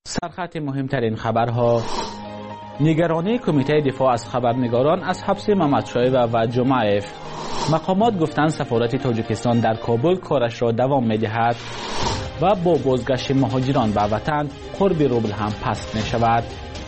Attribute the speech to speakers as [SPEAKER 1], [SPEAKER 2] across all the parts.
[SPEAKER 1] سرخط مهمترین خبرها: نگرانی کمیته دفاع از خبرنگاران از حبس محمدشایف و جمعیف. مقامات گفتند سفارت تاجیکستان در کابل کارش را دوام می‌دهد و با بازگشت مهاجران به وطن قرب روبل هم پست می‌شود.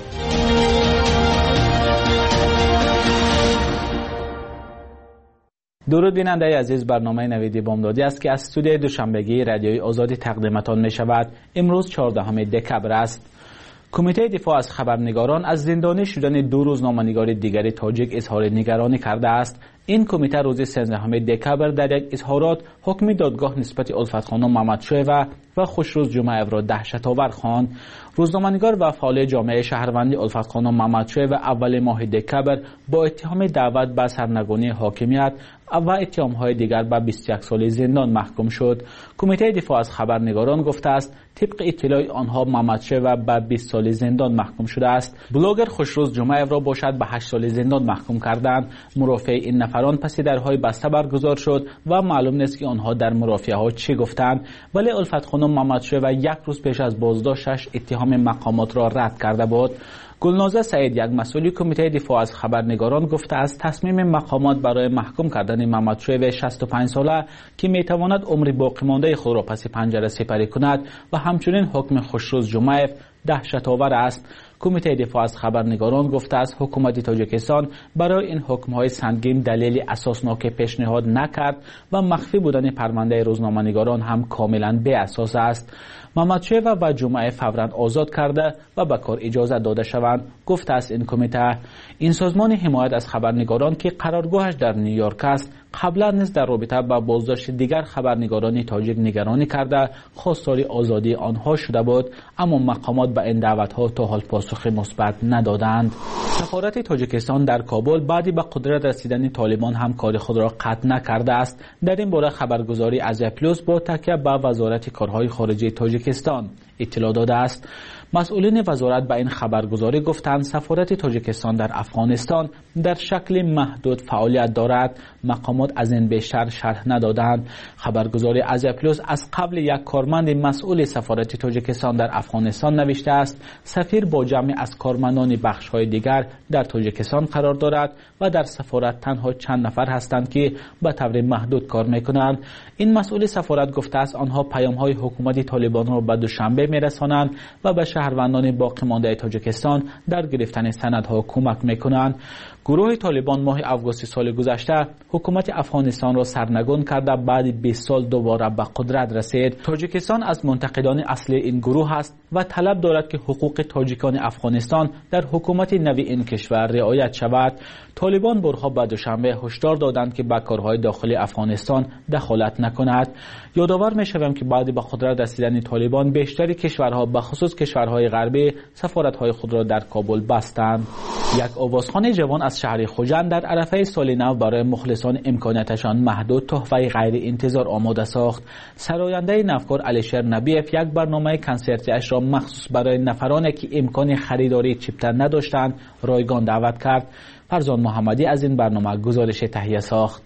[SPEAKER 1] درود بیننده عزیز، برنامه نویدی بامدادی است که از استودیوی دوشنبگی رادیوی آزادی تقدیمتان می شود. امروز 14 دکبر است. کمیته دفاع از خبرنگاران از زندانی شدن دو روزنامه‌نگار دیگر تاجیک اظهار نگرانی کرده است. این کمیته روز 13 دکبر در یک اظهارات حکم دادگاه نسبت الفت خانم محمدشایف و خوشروز جمعیف را دهشت‌آور خواند. روزنامه‌نگار و فعال جامعه شهروندی الفت خانم محمدشایف اول ماه دکبر با اتهام دعوت به سرنگونی حاکمیت و اتهام‌های دیگر به 21 سال زندان محکوم شد. کمیته دفاع از خبرنگاران گفته است طبق اطلاع آنها محمدشایف به 20 سال زندان محکوم شده است. بلاگر خوشروز جمعیف را باشد به 8 سال زندان محکوم کردند. مرافعه این نفران پس درهای بسته برگزار شد و معلوم نیست که آنها در مرافعه ها چی گفتند، ولی الفت خانم محمدشایف یک روز پیش از بازداشتش اتهام مقامات را رد کرده بود. گلنازه سعید، یک مسئول کمیته دفاع از خبرنگاران، گفته است تصمیم مقامات برای محکوم کردن محمدشایف 65 ساله که میتواند عمر باقی مانده خود را پس پنجره سپری کند و همچنین حکم خوشروز جمعیف دهشت‌آور است. کمیته دفاع از خبرنگاران گفته است حکومت تاجیکستان برای این حکم‌های سنگین دلیل اساسناک پیشنهاد نکرد و مخفی بودن پرونده روزنامه‌نگاران هم کاملا بی اساس است. محمدشایف و جمعیف فوراً آزاد کرده و به کار اجازه داده شوند، گفته است این کمیته. این سازمان حمایت از خبرنگاران که قرارگاهش در نیویورک است قبلا نیز در رابطه با بازداشت دیگر خبرنگاران تاجیک نگرانی کرده خواستار آزادی آنها شده بود، اما مقامات به این دعوت‌ها تا حال پاسخ مثبت ندادند. سفارت تاجیکستان در کابل بعد به قدرت رسیدن طالبان هم کار خود را قطع نکرده است. در این باره خبرگزاری آزیا پلوس با تکیه به وزارت کارهای خارجه تاجیکستان اطلاع داده است. مسئولین وزارت به این خبرگزاری گفتند سفارت تاجیکستان در افغانستان در شکل محدود فعالیت دارد. مقامات از این بیشتر شرح ندادند. خبرگزاری آزیا پلوس از قبل یک کارمند مسئول سفارت تاجیکستان در افغانستان نوشته است سفیر با جمعی از کارمندان بخش‌های دیگر در تاجیکستان قرار دارد و در سفارت تنها چند نفر هستند که به طور محدود کار می‌کنند. این مسئول سفارت گفته است آنها پیام‌های حکومت طالبان را به دوشنبه می‌رسانند و به شهروندان باقی مانده تاجیکستان در گرفتن سندها کمک می‌کنند. گروه طالبان ماه آگوست سال گذشته حکومت افغانستان را سرنگون کرده بعد 20 سال دوباره به قدرت رسید. تاجیکستان از منتقدان اصلی این گروه است و طلب دارد که حقوق تاجیکان افغانستان در حکومت نوی این کشور رعایت شود. طالبان بارها به دوشنبه هشدار دادند که به کارهای داخلی افغانستان دخالت نکند. یادآور می‌شویم که بعد به قدرت رسیدن طالبان بیشتر کشورها به خصوص کشورهای غربی سفارت‌های خود را در کابل بستند. یک آوازخوان جوان از شهر خوجند در عرفه سال نو برای مخلصان امکاناتشان محدود تحفه غیر انتظار آماده ساخت. سراینده نفکار علیشر نبیف یک برنامه کنسرتی اش را مخصوص برای نفرانی که امکان خریداری چیپتر نداشتند رایگان دعوت کرد. فرزان محمدی از این برنامه گزارش تهیه ساخت.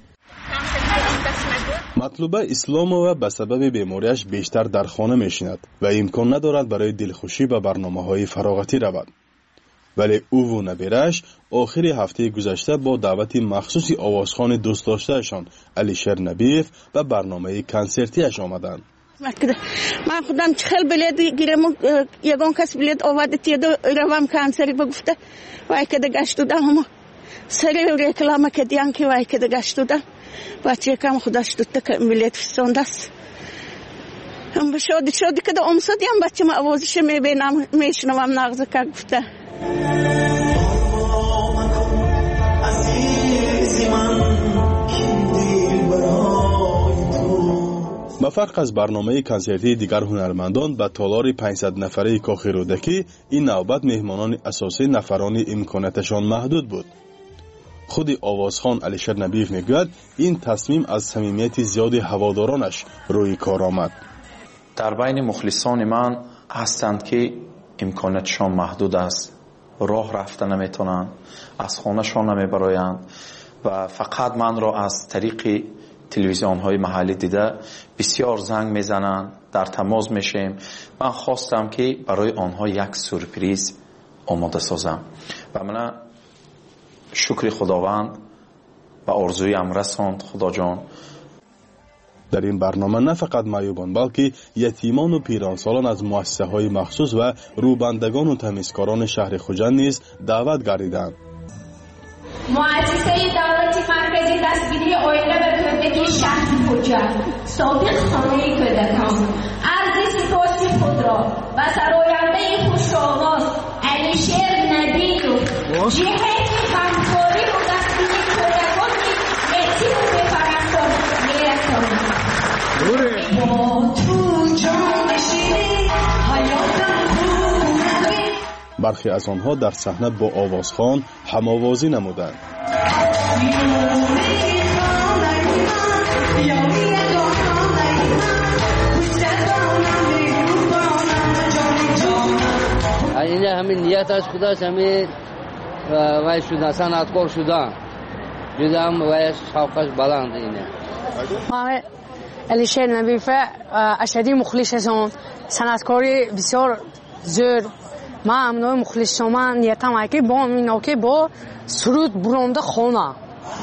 [SPEAKER 2] مطلوبه اسلام و به سبب بیماریش بیشتر در خانه میشیند و امکان ندارد برای دلخوشی به برنامه‌های فراغتی رود. ولی او و نبیرش آخر هفته گذشته با دعوت مخصوص آوازخوان دوست داشتهشان علیشر نبیف به برنامه کنسرتیش آمدند.
[SPEAKER 3] من خودم چخل بلیت گیرم یگان کس بلیت آورده تیدو روام کنسری بگفته وای که دگشت دادم سری ریکلام کدیان که وای که دگشت دادم بچه کم خودش دوتا که بلیت فستانده است. شادی که دا امسادی هم بچه ما آوازش میبینم میشنوم نغزه که گفته
[SPEAKER 2] با فرق از برنامه کنسرتی دیگر هنرمندان به تالار 500 نفره کاخ رودکی این نوبت مهمانان اساسی نفران امکاناتشان محدود بود. خود آوازخوان علیشر نبیف میگوید این تصمیم از صمیمیت زیاد هوادارانش روی کار آمد.
[SPEAKER 4] در بین مخلصان من هستند که امکاناتشان محدود است، راه رفتن نمیتونند، از خانهشان نمیبرایند و فقط من را از طریق تلویزیون های محلی دیده بسیار زنگ میزنند، در تماس میشیم. من خواستم که برای آنها یک سورپریز آماده سازم و من شکر خداوند و آرزویم رساند. خدا جان
[SPEAKER 2] در این برنامه نه فقط معیوبان بلکه یتیمان و پیرانسالان از مؤسسه های مخصوص و روبندگان و تمیزکاران شهر خوجند نیز دعوت گردیدند.
[SPEAKER 5] مؤسسه دولتی مرکزی دستگیری آینه و کودکی شهر خوجند صادق خانه کودکان عرض سپاس خود را و سراینده خوش‌آواز علیشیر نبیل و جهت همکاری و دستگیری کودکان یتیم و بپرستان می‌رسانم.
[SPEAKER 2] برخی از آنها در صحنه با آوازخوان هم‌آوازی نمودند.
[SPEAKER 6] اینه همین نیتش خودش همین وای شدن صنعتکار شدن جدا هم وای شوقش بلند اینه.
[SPEAKER 7] ما علیشیر نبیل اشدی مخلصم صنعتکاری بسیار زور ما امنوی مخلصم من نیتم که با اینا که با سرود برنده خونه.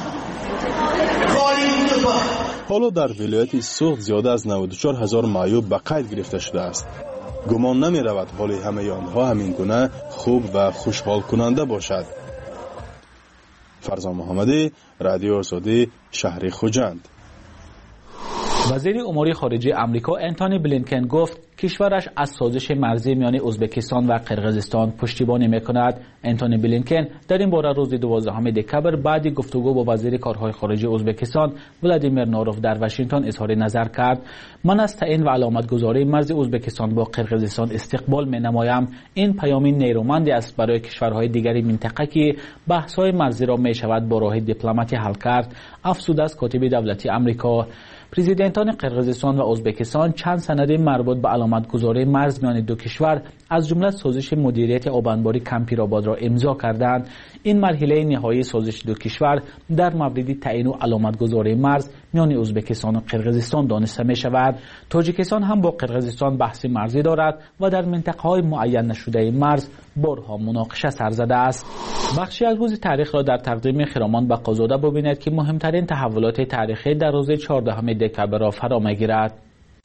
[SPEAKER 2] حالا در ولایت سوخت زیاده از 94,000 معیوب به قید گرفته شده است. گمان نمی رود حال همه آنها همین گونه خوب و خوشحال کننده باشد. فرزان محمدی، رادیو آزادی، شهر خوجند.
[SPEAKER 1] وزیر امور خارجه آمریکا انتونی بلینکن گفت کشورش از سازش مرزی میان ازبکستان و قرقیزستان پشتیبانی میکند. انتونی بلینکن در این باره روز 12 دکبر بعد گفتگو با وزیر کارهای خارجه ازبکستان ولادیمیر نوروف در واشنگتن اظهار نظر کرد. من از تعیین و علامتگذاری مرز ازبکستان با قرقیزستان استقبال مینمایم. این پیامی نیرومندی است برای کشورهای دیگری منطقه که بحث‌های مرزی را میشود با راه دیپلماتی حل کرد، افزوده است کاتب دولتی آمریکا. پرزیدنتان قرقیزستان و ازبکستان چند سند مربوط به علامتگذاری مرز میان دو کشور از جمله سازش مدیریت آبانباری کمپیرآباد را امضا کردند. این مرحله نهایی سازش دو کشور در مورد تعیین و علامتگذاری مرز میان ازبکستان و قرقیزستان دانسته می شود. تاجیکستان هم با قرقیزستان بحث مرزی دارد و در منطقه‌های معین نشده مرز بارها مناقشه سر زده است. بخشی از روز تاریخ را در تقدیم خرامان بقازاده ببینید که مهمترین تحولات تاریخی در روز 14 دکبر را فرا می‌گیرد.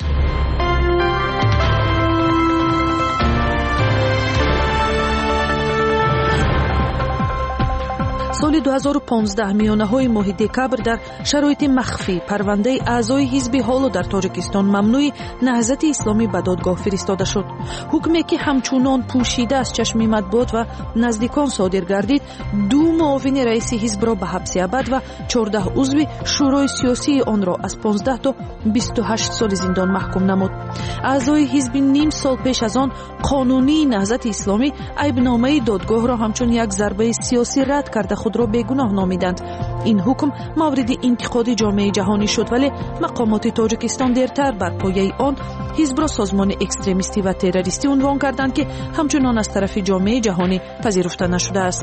[SPEAKER 8] سال 2015 میانه‌های ماه دکبر در شرایط مخفی پرونده اعضای حزب حالو در تاجیکستان ممنوع نهضت اسلامی به دادگاه فرستاده شد. حکمی که همچنان پوشیده از چشم مطبوعات و نزدیکان صادر گردید 2 معاون رئیس حزب را به حبس ابد و 14 عضو شورای سیاسی آن را از 15 تا 28 سال زندان محکوم نمود. اعضای حزب نیم سال پیش از آن قانونی نهضت اسلامی عیبنامه دادگاه را همچون یک ضربه سیاسی رد کرده خود را بیگناه نامیدند. این حکم مورد انتقاد جامعه جهانی شد، ولی مقامات تاجیکستان دیرتر بر پایه آن حزب را سازمان اکستریمیستی و تروریستی عنوان کردند که همچنان از طرف جامعه جهانی پذیرفته نشده است.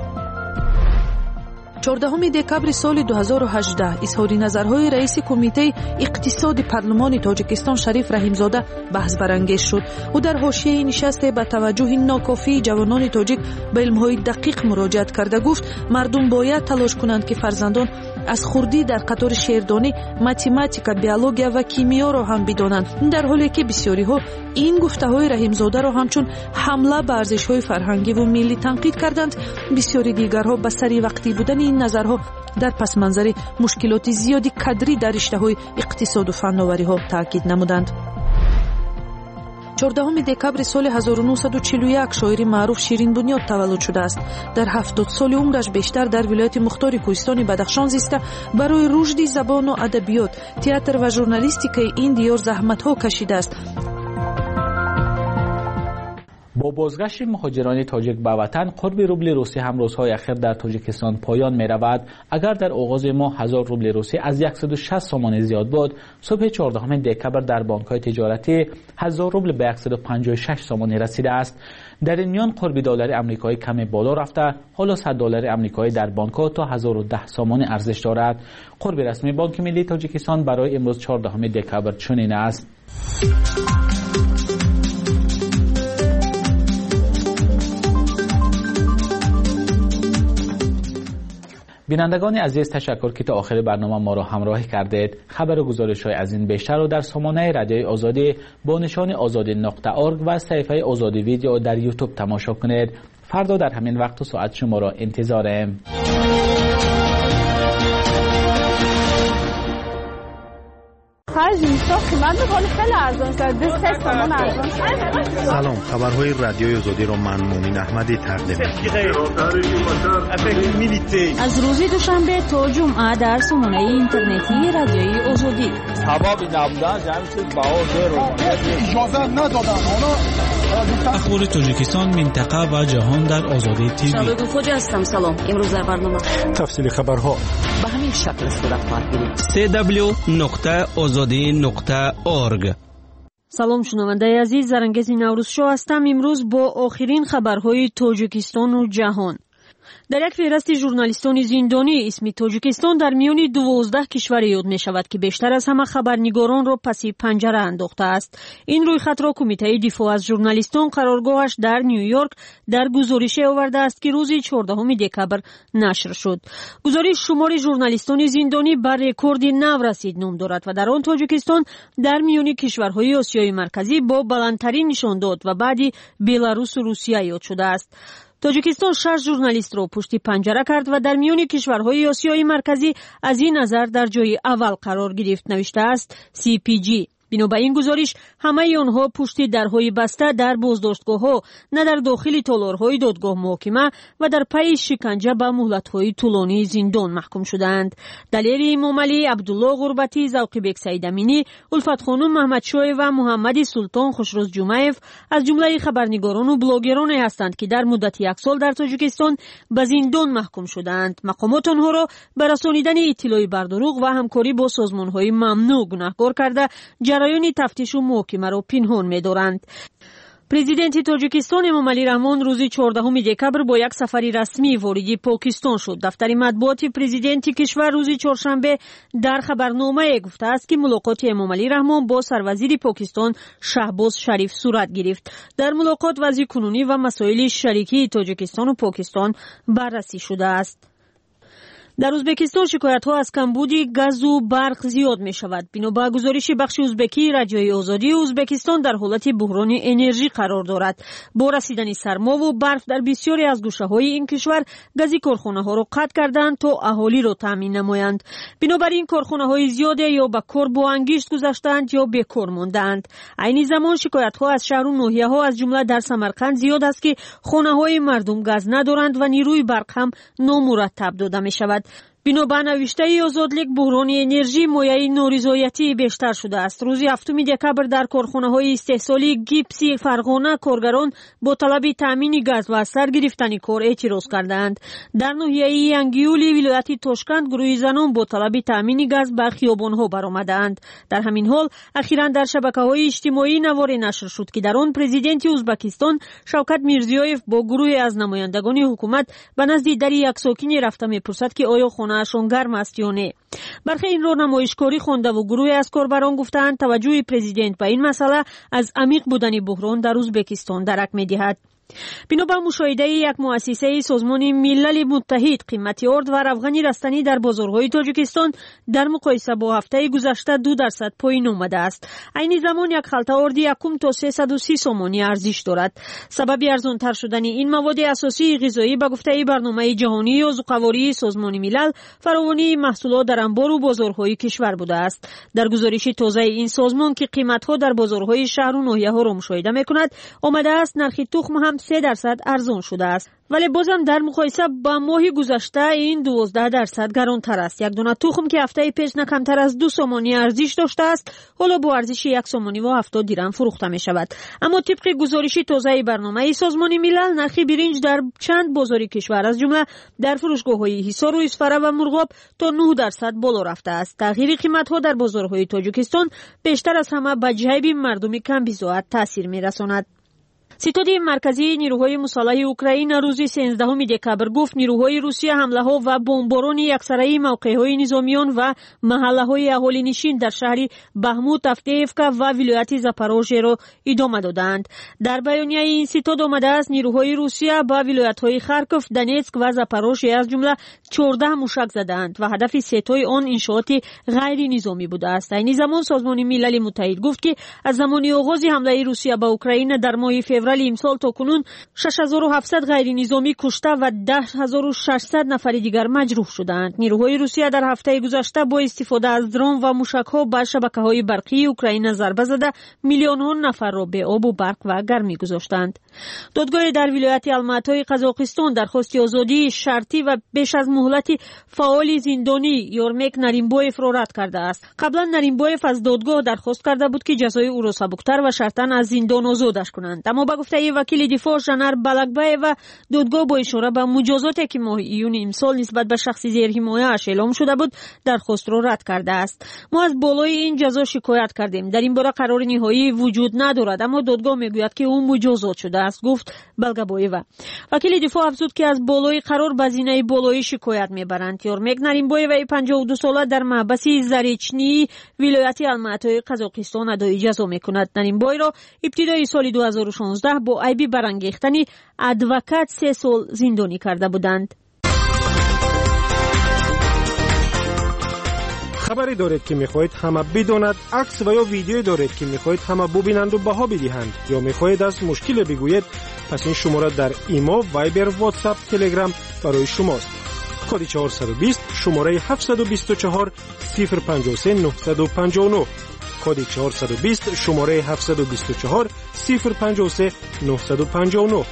[SPEAKER 8] 14 دکبر سال 2018 اظهار نظرهای رئیس کمیته اقتصاد پارلمان تاجیکستان شریف رحیمزاده بحث برانگیز شد. او در حاشیه نشست با توجه ناکافی جوانان تاجیک به علمهای دقیق مراجعت کرده گفت مردم باید تلاش کنند که فرزندان از خردی در قطار شعردانی، متماتیکا، بیولوژی و کیمیا را هم بدانند، در حالی که بسیاری ها این گفته‌های رحیمزاده را همچون حمله به ارزش‌های فرهنگی و ملی تنقید کردند. بسیاری دیگرها به سری وقتی بودن این نظرها در پس منظر مشکلات زیادی کادری در رشته‌های اقتصاد و فناوری‌ها تاکید نمودند. 14 دکبر سال 1941 شاعر معروف شیرین بنیاد تولد شده است. در 70 سال عمرش بیشتر در ولایت مختار کوهستان بدخشان زیسته. برای رشد زبان و ادبیات، تئاتر و ژورنالیستیک این دیار زحمت‌ها کشیده است.
[SPEAKER 1] با بازگشت مهاجران تاجیک به وطن، قرب روبل روسی هم روزهای اخیر در تاجیکستان پایان می رود. اگر در آغاز ماه 1000 روبل روسی از 160 سومانی زیاد بود، صبح 14 دکبر در بانک‌های تجارتی 1000 روبل به 156 سومانی رسیده است. در این میان قرب دلار آمریکایی کمی بالا رفته، حالا 100 دلار آمریکایی در بانک‌ها تا 1010 سومانی ارزش دارد. قرب رسمی بانک ملی تاجیکستان برای امروز 14 دکبر چنین است. بینندگان عزیز، تشکر که تا آخر برنامه ما را همراهی کردید. خبر و گزارش‌های از این بیشتر را در سامانه رادیوی آزادی با نشان azadi.org و صفحه آزادی ویدیو در یوتیوب تماشا کنید. فردا در همین وقت و ساعت شما را انتظارم.
[SPEAKER 9] سلام، خبرهای رادیوی آزادی را من مومن احمدی تقدیم می‌کنم.
[SPEAKER 10] از روز دوشنبه تا جمعه در سامانه اینترنتی رادیوی آزادی.
[SPEAKER 11] اخبار تاجیکستان، منطقه و جهان در آزادی تیوی.
[SPEAKER 10] شبکه فوج هستم. سلام، امروز در برنامه
[SPEAKER 9] تفصیل خبرها
[SPEAKER 10] به همین شکل صورت خواهد گرفت.
[SPEAKER 11] www.azadi.org.
[SPEAKER 10] سلام شنونده عزیز، زرنگز نوروز شو هستم. امروز با آخرین خبرهای تاجیکستان و جهان. در یک فهرست ژورنالیستان زندانی، اسم تاجیکستان در میان 12 کشور یاد می شود که بیشتر از همه خبرنگاران را پس پنجره انداخته است. این رویخط را کمیته دفاع از ژورنالیستان قرارگاهش در نیویورک در گزارشی آورده است که روز 14 دکبر نشر شد. گزارش شمار ژورنالیستان زندانی بر رکورد نو رسید نام دارد و در آن تاجیکستان در میان کشورهای آسیای مرکزی با بلندترین نشان داد و بعدی بلاروس و روسیه یاد شده است. تاجیکستان 6 ژورنالیست را پشت پنجره کرد و در میان کشورهای آسیای مرکزی از این نظر در جای اول قرار گرفت، نوشته است CPG. بنا به این گزارش همه آنها پشت درهای بسته در بازداشتگاه‌ها، نه در داخل تالارهای دادگاه محاکمه و در پی شکنجه به مهلت‌های طولانی زندان محکوم شدند. دلیر امام علی، عبدالله غربتی، ذوقی‌بک سیدامینی، الفت خانم محمدشاه و محمد سلطان خوشروز جمعیف از جمله خبرنگاران و بلاگرانی هستند که در مدت 1 سال در تاجیکستان به زندان محکوم شدند. مقامات آنها را به رسانیدن اطلاع بر دروغ و همکاری با سازمان‌های ممنوع گناهکار کرده جریان تفتیش و محاکمه را پنهان می‌دارند. پرزیدنت تاجیکستان امام علی رحمان روز 14 دکبر با یک سفر رسمی وارد پاکستان شد. دفتر مطبوعات پرزیدنت کشور روز چهارشنبه در خبرنامه گفته است که ملاقات امام علی رحمان با سروزیر پاکستان شهباز شریف صورت گرفت. در ملاقات وضع کنونی و مسائل شریکی تاجیکستان و پاکستان بررسی شده است. در ازبکستان شکایت‌ها از کمبود گاز و برق زیاد می‌شود. بنا به گزارش بخش ازبکی رادیوی آزادی، ازبکستان در حالت بحران انرژی قرار دارد. با رسیدن سرما و برف در بسیاری از گوشه‌های این کشور، گاز کارخانه‌ها را قطع کردند تا اهالی را تامین نمایند. بنابراین کارخانه‌های زیاد یا به کار با انگشت گذاشتند یا بیکار ماندند. عین زمان شکایت‌ها از شهر و ناحیه‌ها از جمله در سمرقند زیاد است که خانه‌های مردم گاز ندارند و نیروی برق هم نامرتب داده می‌شود. بنا به نوشته آزادلیک، بحران انرژی مایه نارضایتی بیشتر شده است. روز 7 دکبر در کارخانه‌های استحصالی گیپسی فرغانه کارگران با طلب تامین گاز و سر گرفتن کار اعتراض کردند. در ناحیه انگیولی ولایت تاشکند گروه زنان با طلب تامین گاز به خیابان‌ها برآمدند. در همین حال اخیراً در شبکه‌های اجتماعی نواری نشر شد که در آن پرزیدنت ازبکستان شوکت میرزیویف با گروه از نمایندگان حکومت به نزد در یک ساکن رفته می‌پرسد که آیا خانه‌شان گرم است یا نه. برخی این را نمایشکاری خوانده و گروه از کاربران گفتند توجه پرزیدنت به این مسئله از عمیق بودن بحران در ازبکستان درک می‌دهد. بنا به مشاهده یک مؤسسه سازمان ملل متحد، قیمت ارد و روغن رستنی در بازارهای تاجیکستان در مقایسه با هفته گذشته 2% پایین آمده است. عین زمان یک خلطه ارد 1 تا 330 سومانی ارزش دارد. سبب ارزان‌تر شدن این مواد اساسی غذایی به گفته برنامه جهانی عضوقواری سازمان ملل فراوانی محصولات در انبار و بازارهای کشور بوده است. در گزارش تازه این سازمان که قیمت‌ها در بازارهای شهر و ناحیه‌ها را مشاهده می‌کند، آمده است نرخ تخم هم 3% ارزان شده است. ولی بازم در مقایسه با ماه گذشته این 12% گرانتر است. یک دانه تخم که هفته پیش نه کمتر از 2 سومانی ارزش داشته است، حالا با ارزش 1 سومانی و 70 درم فروخته می شود. اما طبق گزارش تازه برنامه سازمان ملل، نرخ برنج در چند بازار کشور از جمله در فروشگاه‌های حصار و اسفره و مرغاب تا 9% بالا رفته است. تغییر قیمت‌ها در بازارهای تاجیکستان بیشتر از همه به جیب مردم کم بی‌زاعت تاثیر می‌رساند. ستاد مرکزی نیروهای مسلح اوکراین روز 13 دکبر گفت نیروهای روسیه حمله‌ها و بمباران یکسره موقع‌های نظامیان و محله‌های اهالی نشین در شهر بهموت، افتیفکا و ولایت زاپاروژیه را ادامه دادند. در بیانیه این ستاد آمده است نیروهای روسیه با ولایت‌های خارکوف، دونیتسک و زاپاروژیه از جمله 14 موشک زدند و هدف ستای آن انشاءات غیر نظامی بوده است. این زمان سازمان ملل متحد گفت که از زمان آغاز حمله روسیه به اوکراین در ماه فوریه امسال تا کنون 6700 غیر نظامی کشته و 10600 نفر دیگر مجروح شدند. نیروهای روسیه در هفته گذشته با استفاده از درون و موشک‌ها بر شبکه‌های برقی اوکراین ضربه زده میلیون‌ها نفر را به آب و برق و گرمی گذاشتند. دادگاه در ولایت الماتای قزاقستان درخواست آزادی شرطی و بیش از مهلت فعال زندانی یورمک نریمبویف را رد کرده است. قبلا نریمبویف از دادگاه درخواست کرده بود که جزای او را سبکتر و شرطاً از زندان آزادش کنند، اما به گفته وکیل دفاع ژنر بلکبای و دادگاه با اشاره به مجازاتی که ماه ایون امسال نسبت به شخصی زیر حمایه اش اعلام شده بود درخواست را رد کرده است. ما از بالای این جزا شکایت کردیم، در این باره قرار نهایی وجود ندارد، اما دادگاه میگوید که او مجازات شده است، گفت بلکبایو. وکیل دفاع افزود که از بالای قرار به زینه بالایی شکایت میبرند. یورمک نریمبایو 52 ساله در محبس زریچنی ولایت الماتای قزاقستان ادای جزا میکند. نریمبای را ابتدای سال 2016 با عیب برانگیختن ادوکات 3 سال زندانی کرده بودند.
[SPEAKER 12] خبری دارید که میخواهید همه بداند، عکس و یا ویدیو دارید که میخواهید همه ببینند و بها بدهند، یا میخواهید از مشکل بگویید، پس این شماره در ایمو، وایبر، واتساپ، تلگرام برای شماست. کد 420 شماره 724 053 959. کد 420 شماره 724 053 959.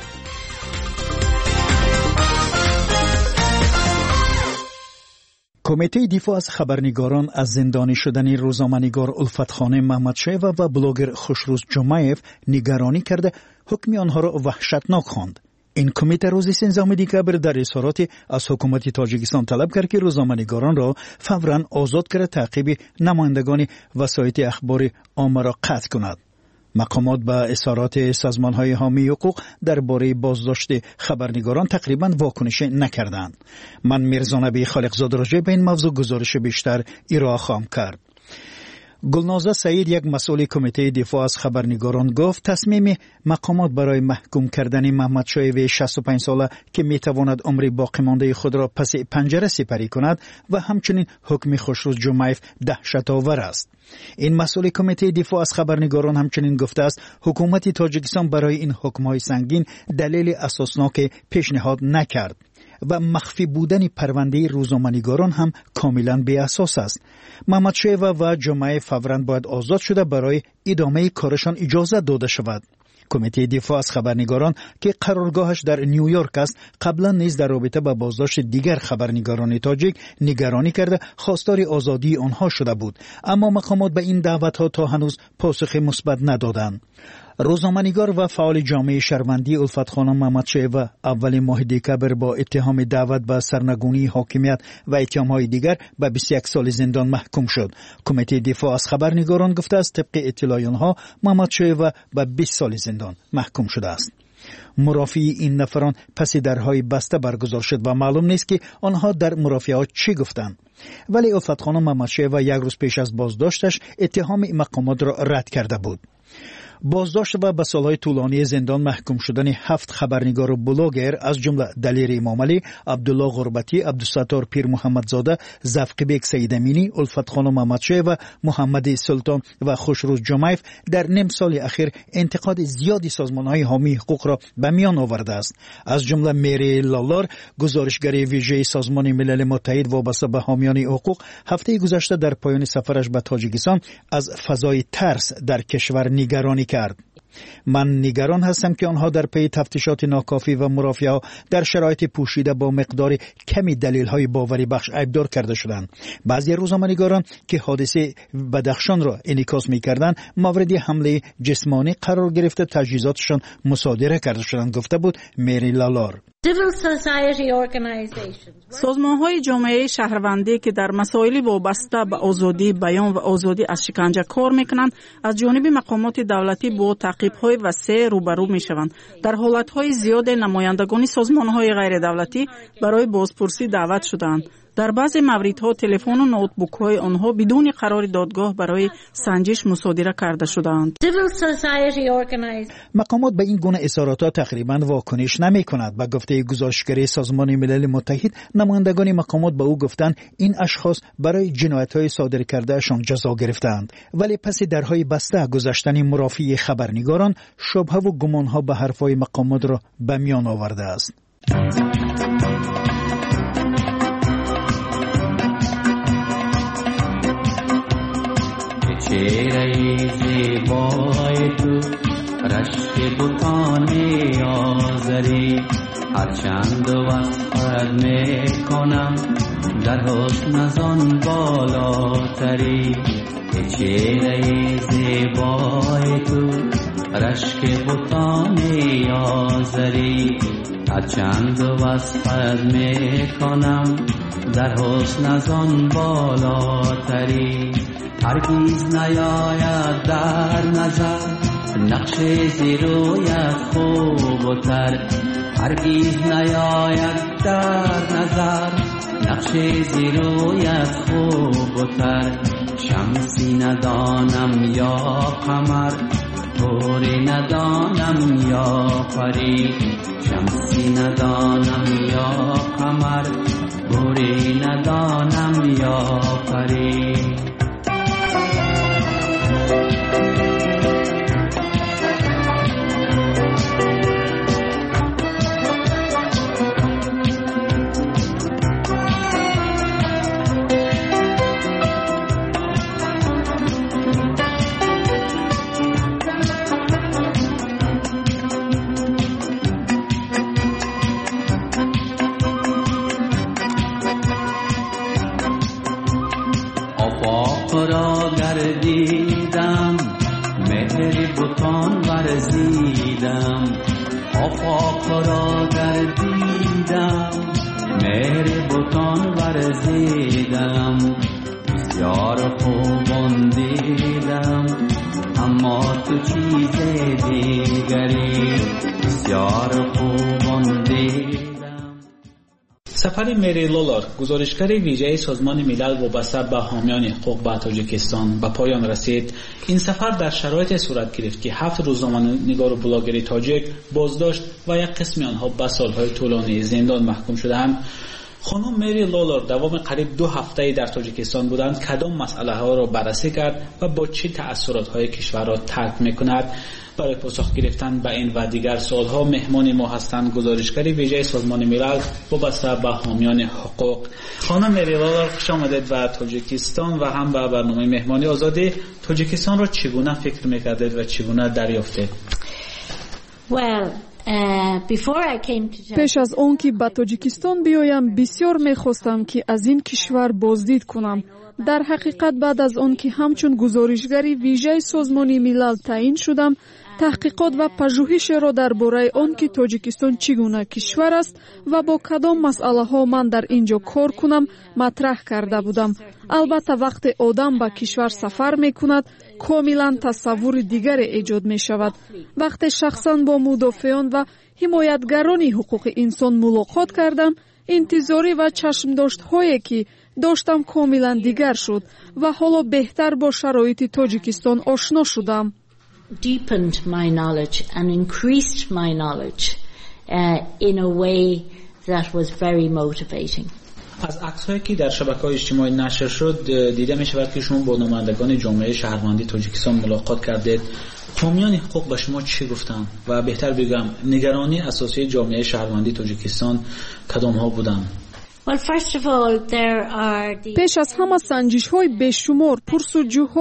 [SPEAKER 13] کمیته دفاع از خبرنگاران از زندانی شدن روزنامه‌نگار الفتخانه محمدشایو و بلاگر خوشروز جمعیف نگرانی کرده حکم آنها را وحشتناک خواند. این کمیته روز 13 دکبر در اظهاراتی از حکومت تاجیکستان طلب کرد که روزنامه‌نگاران را فوراً آزاد کرده تعقیب نمایندگان وسایط اخبار عامه را قطع کند. مقامات به اظهارات سازمان‌های حامی حقوق درباره بازداشت خبرنگاران تقریباً واکنش نکردند. من میرزا نبی خالقزاده راجع به این موضوع گزارش بیشتر ارائه خواهم کرد. گلنازه سعید، یک مسئول کمیته دفاع از خبرنگاران، گفت تصمیم مقامات برای محکوم کردن محمدشایو 65 ساله که میتواند عمر باقی مانده خود را پس پنجره سپری کند و همچنین حکم خوشروز جمعیف دهشت‌آور است. این مسئول کمیته دفاع از خبرنگاران همچنین گفته است حکومت تاجیکستان برای این حکم‌های سنگین دلیل اساسناک پیشنهاد نکرد و مخفی بودن پرونده روزنامه‌نگاران هم کاملا بی اساس است. محمدشایو و جمعه فوراً باید آزاد شده برای ادامه کارشان اجازه داده شود. کمیته دفاع از خبرنگاران که قرارگاهش در نیویورک است قبلا نیز در رابطه با بازداشت دیگر خبرنگاران تاجیک نگرانی کرده خواستار آزادی آنها شده بود، اما مقامات به این دعوت‌ها تا هنوز پاسخ مثبت ندادند. روزنامه‌نگار و فعال جامعه شهروندی الفتخانه محمدشایو اول ماه دکبر با اتهام دعوت به سرنگونی حاکمیت و اتهام‌های دیگر به 21 سال زندان محکوم شد. کمیته دفاع از خبرنگاران گفته است طبق اطلاع آنها محمدشایو به 20 سال زندان محکوم شده است. مرافعی این نفران پس درهای بسته برگزار شد و معلوم نیست که آنها در مرافعات چی گفتند. ولی الفتخانه محمدشایو یک روز پیش از بازداشتش اتهام مقامات را رد کرده بود. بازداشت و به سالهای طولانی زندان محکوم شدن 7 خبرنگار و بلاگر از جمله دلیر امامعلی، عبدالله غربتی، عبدالستار پیر محمدزاده، زفقبیک سیدامینی، الفتخانه محمدشایو و محمد سلطان و خوشروز جمعیف در نیم سال اخیر انتقاد زیادی سازمان‌های حامی حقوق را به میان آورده است. از جمله میری لالار، گزارشگر ویژه سازمان ملل متحد وابسته به حامیان حقوق، هفته گذشته در پایان سفرش به تاجیکستان از فضای ترس در کشور نگرانی کرد. من نگران هستم که آنها در پی تفتیشات ناکافی و مرافعه در شرایط پوشیده با مقدار کمی دلیل‌های باوری بخش عیبدار کرده شدند. بعضی روزنامه‌نگاران که حادثه بدخشان را انعکاس می‌کردند مورد حمله جسمانی قرار گرفته تجهیزاتشان مصادره کرده شدند، گفته بود مری لالار.
[SPEAKER 14] سازمان‌های جامعه شهروندی که در مسائل وابسته به آزادی بیان و آزادی از شکنجه کار می‌کنند از جانب مقامات دولتی با تعقیب‌های وسیع روبرو می‌شوند. در حالت‌های زیاد نمایندگان سازمان‌های غیر دولتی برای بازپرسی دعوت شدند. در بعضی موردها تلفن و نوتبوک‌های آنها بدون قرار دادگاه برای سنجش مصادره کرده شدند.
[SPEAKER 13] مقامات به این گونه اظهارات تقریباً واکنش نمی‌کنند. با گفته گزارشگر سازمان ملل متحد، نمایندگان مقامات به او گفتند این اشخاص برای جنایت‌های صادر کردهشان جزا گرفتند، ولی پس درهای بسته گذشتن مرافعه خبرنگاران شبهه و گمان‌ها به حرف‌های مقامات را به میان آورده است.
[SPEAKER 15] چهره زیبای تو رشک بتان آزری هرچند وصفت میکنم در حسن ازان بالاتری. چهره زیبای تو رشک بتان آزری هرچند وصفت میکنم در حسن ازان بالاتری. هرگز نیاید در نظر نقش زیرویت خوب و تر. هرگز نیاید در نظر نقش زیرویت خوب و تر. شمسی ندانم یا قمر طوری ندانم یا پری. شمسی ندانم یا قمر طوری ندانم یا پری. گردیدم مهر بتان ورزیدم. آفاق را گردیدم مهر بتان ورزیدم. بسیار خوبان دیدم اما تو چیز دیگری. بسیار خوبان دیدم.
[SPEAKER 11] سفر مری لالار، گزارشگر ویژه سازمان ملل وابسته به حامیان حقوق به تاجیکستان به پایان رسید. این سفر در شرایط صورت گرفت که 7 روزنامه‌نگار و بلاگر تاجیک بازداشت و یک قسم آنها به سالهای طولانی زندان محکوم شدند. خانم مری لالار دوام قریب 2 هفته در تاجیکستان بودند. کدام مسئله ها را بررسی کرد و با چه تأثیرات های کشور را ترک می‌کند؟ برای پاسخ گرفتن به این و دیگر سوال‌ها مهمان ما هستند گزارشگر ویژه سازمان ملل وابسته به حامیان حقوق. خانم مری لالار، خوش آمدید به تاجیکستان و هم به برنامه مهمانی آزادی. تاجیکستان را چگونه فکر می‌کردید و چگونه دریافتید؟
[SPEAKER 16] پیش از آن که به تاجیکستان بیایم بسیار می‌خواستم که از این کشور بازدید کنم. در حقیقت بعد از آن که همچون گزارشگری ویژه سازمان ملل تعیین شدم، تحقیقات و پژوهش را درباره آن که تاجیکستان چگونه کشور است و با کدام مسئله ها من در اینجا کار کنم مطرح کرده بودم. البته وقت آدم به کشور سفر می کند کاملا تصور دیگری ایجاد می شود. وقت شخصا با مدافعان و حمایتگران حقوق انسان ملاقات کردم، انتظاری و چشمداشت هایی که داشتم کاملا دیگر شد و حالا بهتر با شرایط تاجیکستان آشنا شدم.
[SPEAKER 17] Deepened my knowledge and increased my knowledge in a way that was very motivating.
[SPEAKER 11] از عکس‌هایی که در شبکه‌های اجتماعی نشر شد دیده می‌شود که شما با نمایندگان جامعه شهروندی تاجیکستان ملاقات کردید. حامیان حقوق به شما چی گفتند و بهتر بگم نگرانی اساسی جامعه شهروندی تاجیکستان کدام‌ها بودند؟
[SPEAKER 16] پیش از همه سنجش‌های بیشمار، پرسجوها،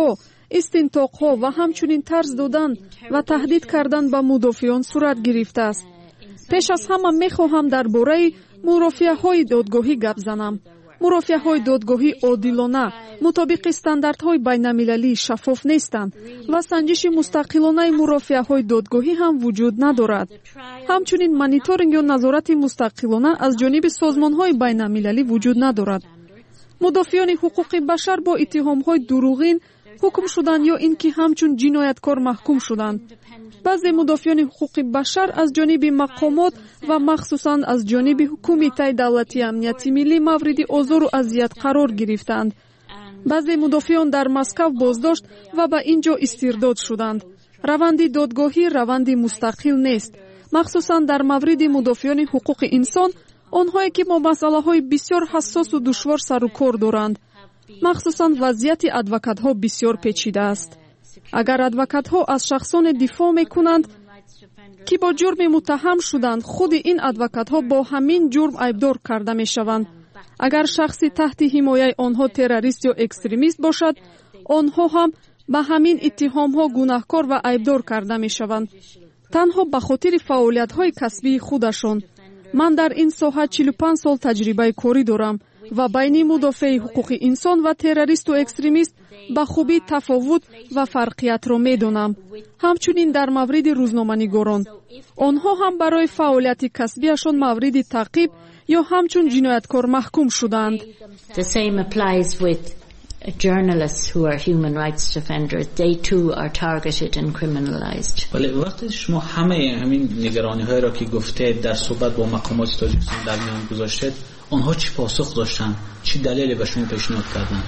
[SPEAKER 16] истинтоқҳо ва ҳамчунин тарз додан ва таҳдид кардан ба мудофиён сурат гирифтааст. пеш аз ҳама мехоҳам дар бораи мурофиаҳои додгоҳӣ гап занам. мурофиаҳои додгоҳӣ одилона, мутобиқи стандартҳои байналмилалӣ шаффоф нестанд ва санҷиши мустақилонаи мурофиаҳои додгоҳӣ ҳам вуҷуд надорад. ҳамчунин мониторинг ё назорати мустақилона аз ҷониби созмонҳои байналмилалӣ вуҷуд надорад. мудофиёни ҳуқуқи башар бо иттиҳомҳои дуруғин ҳукм шуданд ё ин ки ҳамчун ҷинояткор маҳкум шуданд. баъзе мудофиёни ҳуқуқи башар аз ҷониби мақомот ва махсусан аз ҷониби Кумитаи давлатии амнияти миллӣ мавриди озору азият қарор гирифтанд. баъзе мудофиён дар Москав боздошт ва ба ин ҷо истирдод шуданд. раванди додгоҳӣ раванди мустақил нест, махсусан дар мавриди мудофиёни ҳуқуқи инсон, онҳое ки бо масъалаҳои бисёр ҳассосу душвор сару кор доранд. махсусан вазъияти адвокатҳо бисёр печида аст. агар адвокатҳо аз шахсоне дифоъ мекунанд ки бо ҷурми муттаҳам шуданд, худи ин адвокатҳо бо ҳамин ҷурм айбдор карда мешаванд. агар шахси таҳти ҳимояи онҳо террорист ё экстремист бошад, онҳо ҳам ба ҳамин иттиҳомҳо гунаҳкор ва айбдор карда мешаванд, танҳо ба хотири фаъолиятҳои касбии худашон. ман дар ин соҳа 45 сол таҷрибаи корӣ дорам ва байни мудофиаи ҳуқуқи инсон ва террористу экстремист ба хубӣ тафовут ва фарқиятро медонам. ҳамчунин дар мавриди рӯзноманигорон, онҳо ҳам барои фаъолияти касбиашон мавриди таъқиб ё ҳамчун ҷинояткор маҳкум шуданд.
[SPEAKER 17] The same applies with journalists who are human rights defenders. They too are targeted and criminalized.
[SPEAKER 11] ولی وقتی شما همه همین نگرانی‌هایی را که گفتید در صحبت با مقامات تاجیکستان در میان گذاشتید، آنها چی پاسخ داشتن؟ چی دلیلی به شما پیشنهاد کردند؟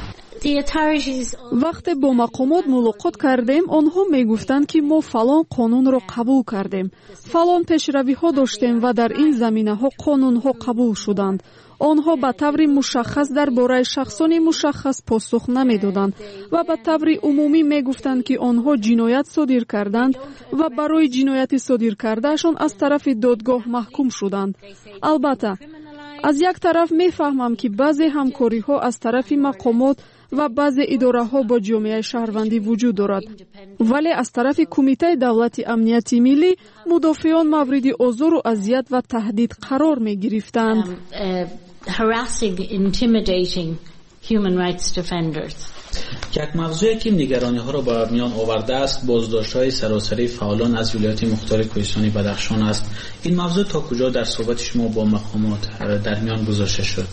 [SPEAKER 16] вақте бо мақомот мулоқот кардем, онҳо мегуфтанд ки мо фалон қонунро қабул кардем, фалон пешравиҳо доштем ва дар ин заминаҳо қонунҳо қабул шуданд. онҳо ба таври мушаххас дар бораи шахсони мушаххас посух намедоданд ва ба таври умумӣ мегуфтанд ки онҳо ҷиноят содир карданд ва барои ҷинояти содир кардаашон аз тарафи додгоҳ маҳкум шуданд. албатта, аз як тараф мефаҳмам ки баъзе ҳамкориҳо аз тарафи мақомот ва баъзе идораҳо бо ҷомеаи шаҳрвандӣ вуҷуд дорад, вале аз тарафи Кумитаи давлати амнияти миллӣ мудофиён мавриди озору азият ва таҳдид қарор мегирифтанд.
[SPEAKER 17] Harassing, intimidating human rights defenders.
[SPEAKER 11] یک موضوعی که نگرانی‌ها را به میان آورده است بازداشت‌های سراسری فعالان از ولایت مختار کوهستانی بدخشان است. این موضوع تا کجا در صحبت شما با مقامات در میان گذاشته شد؟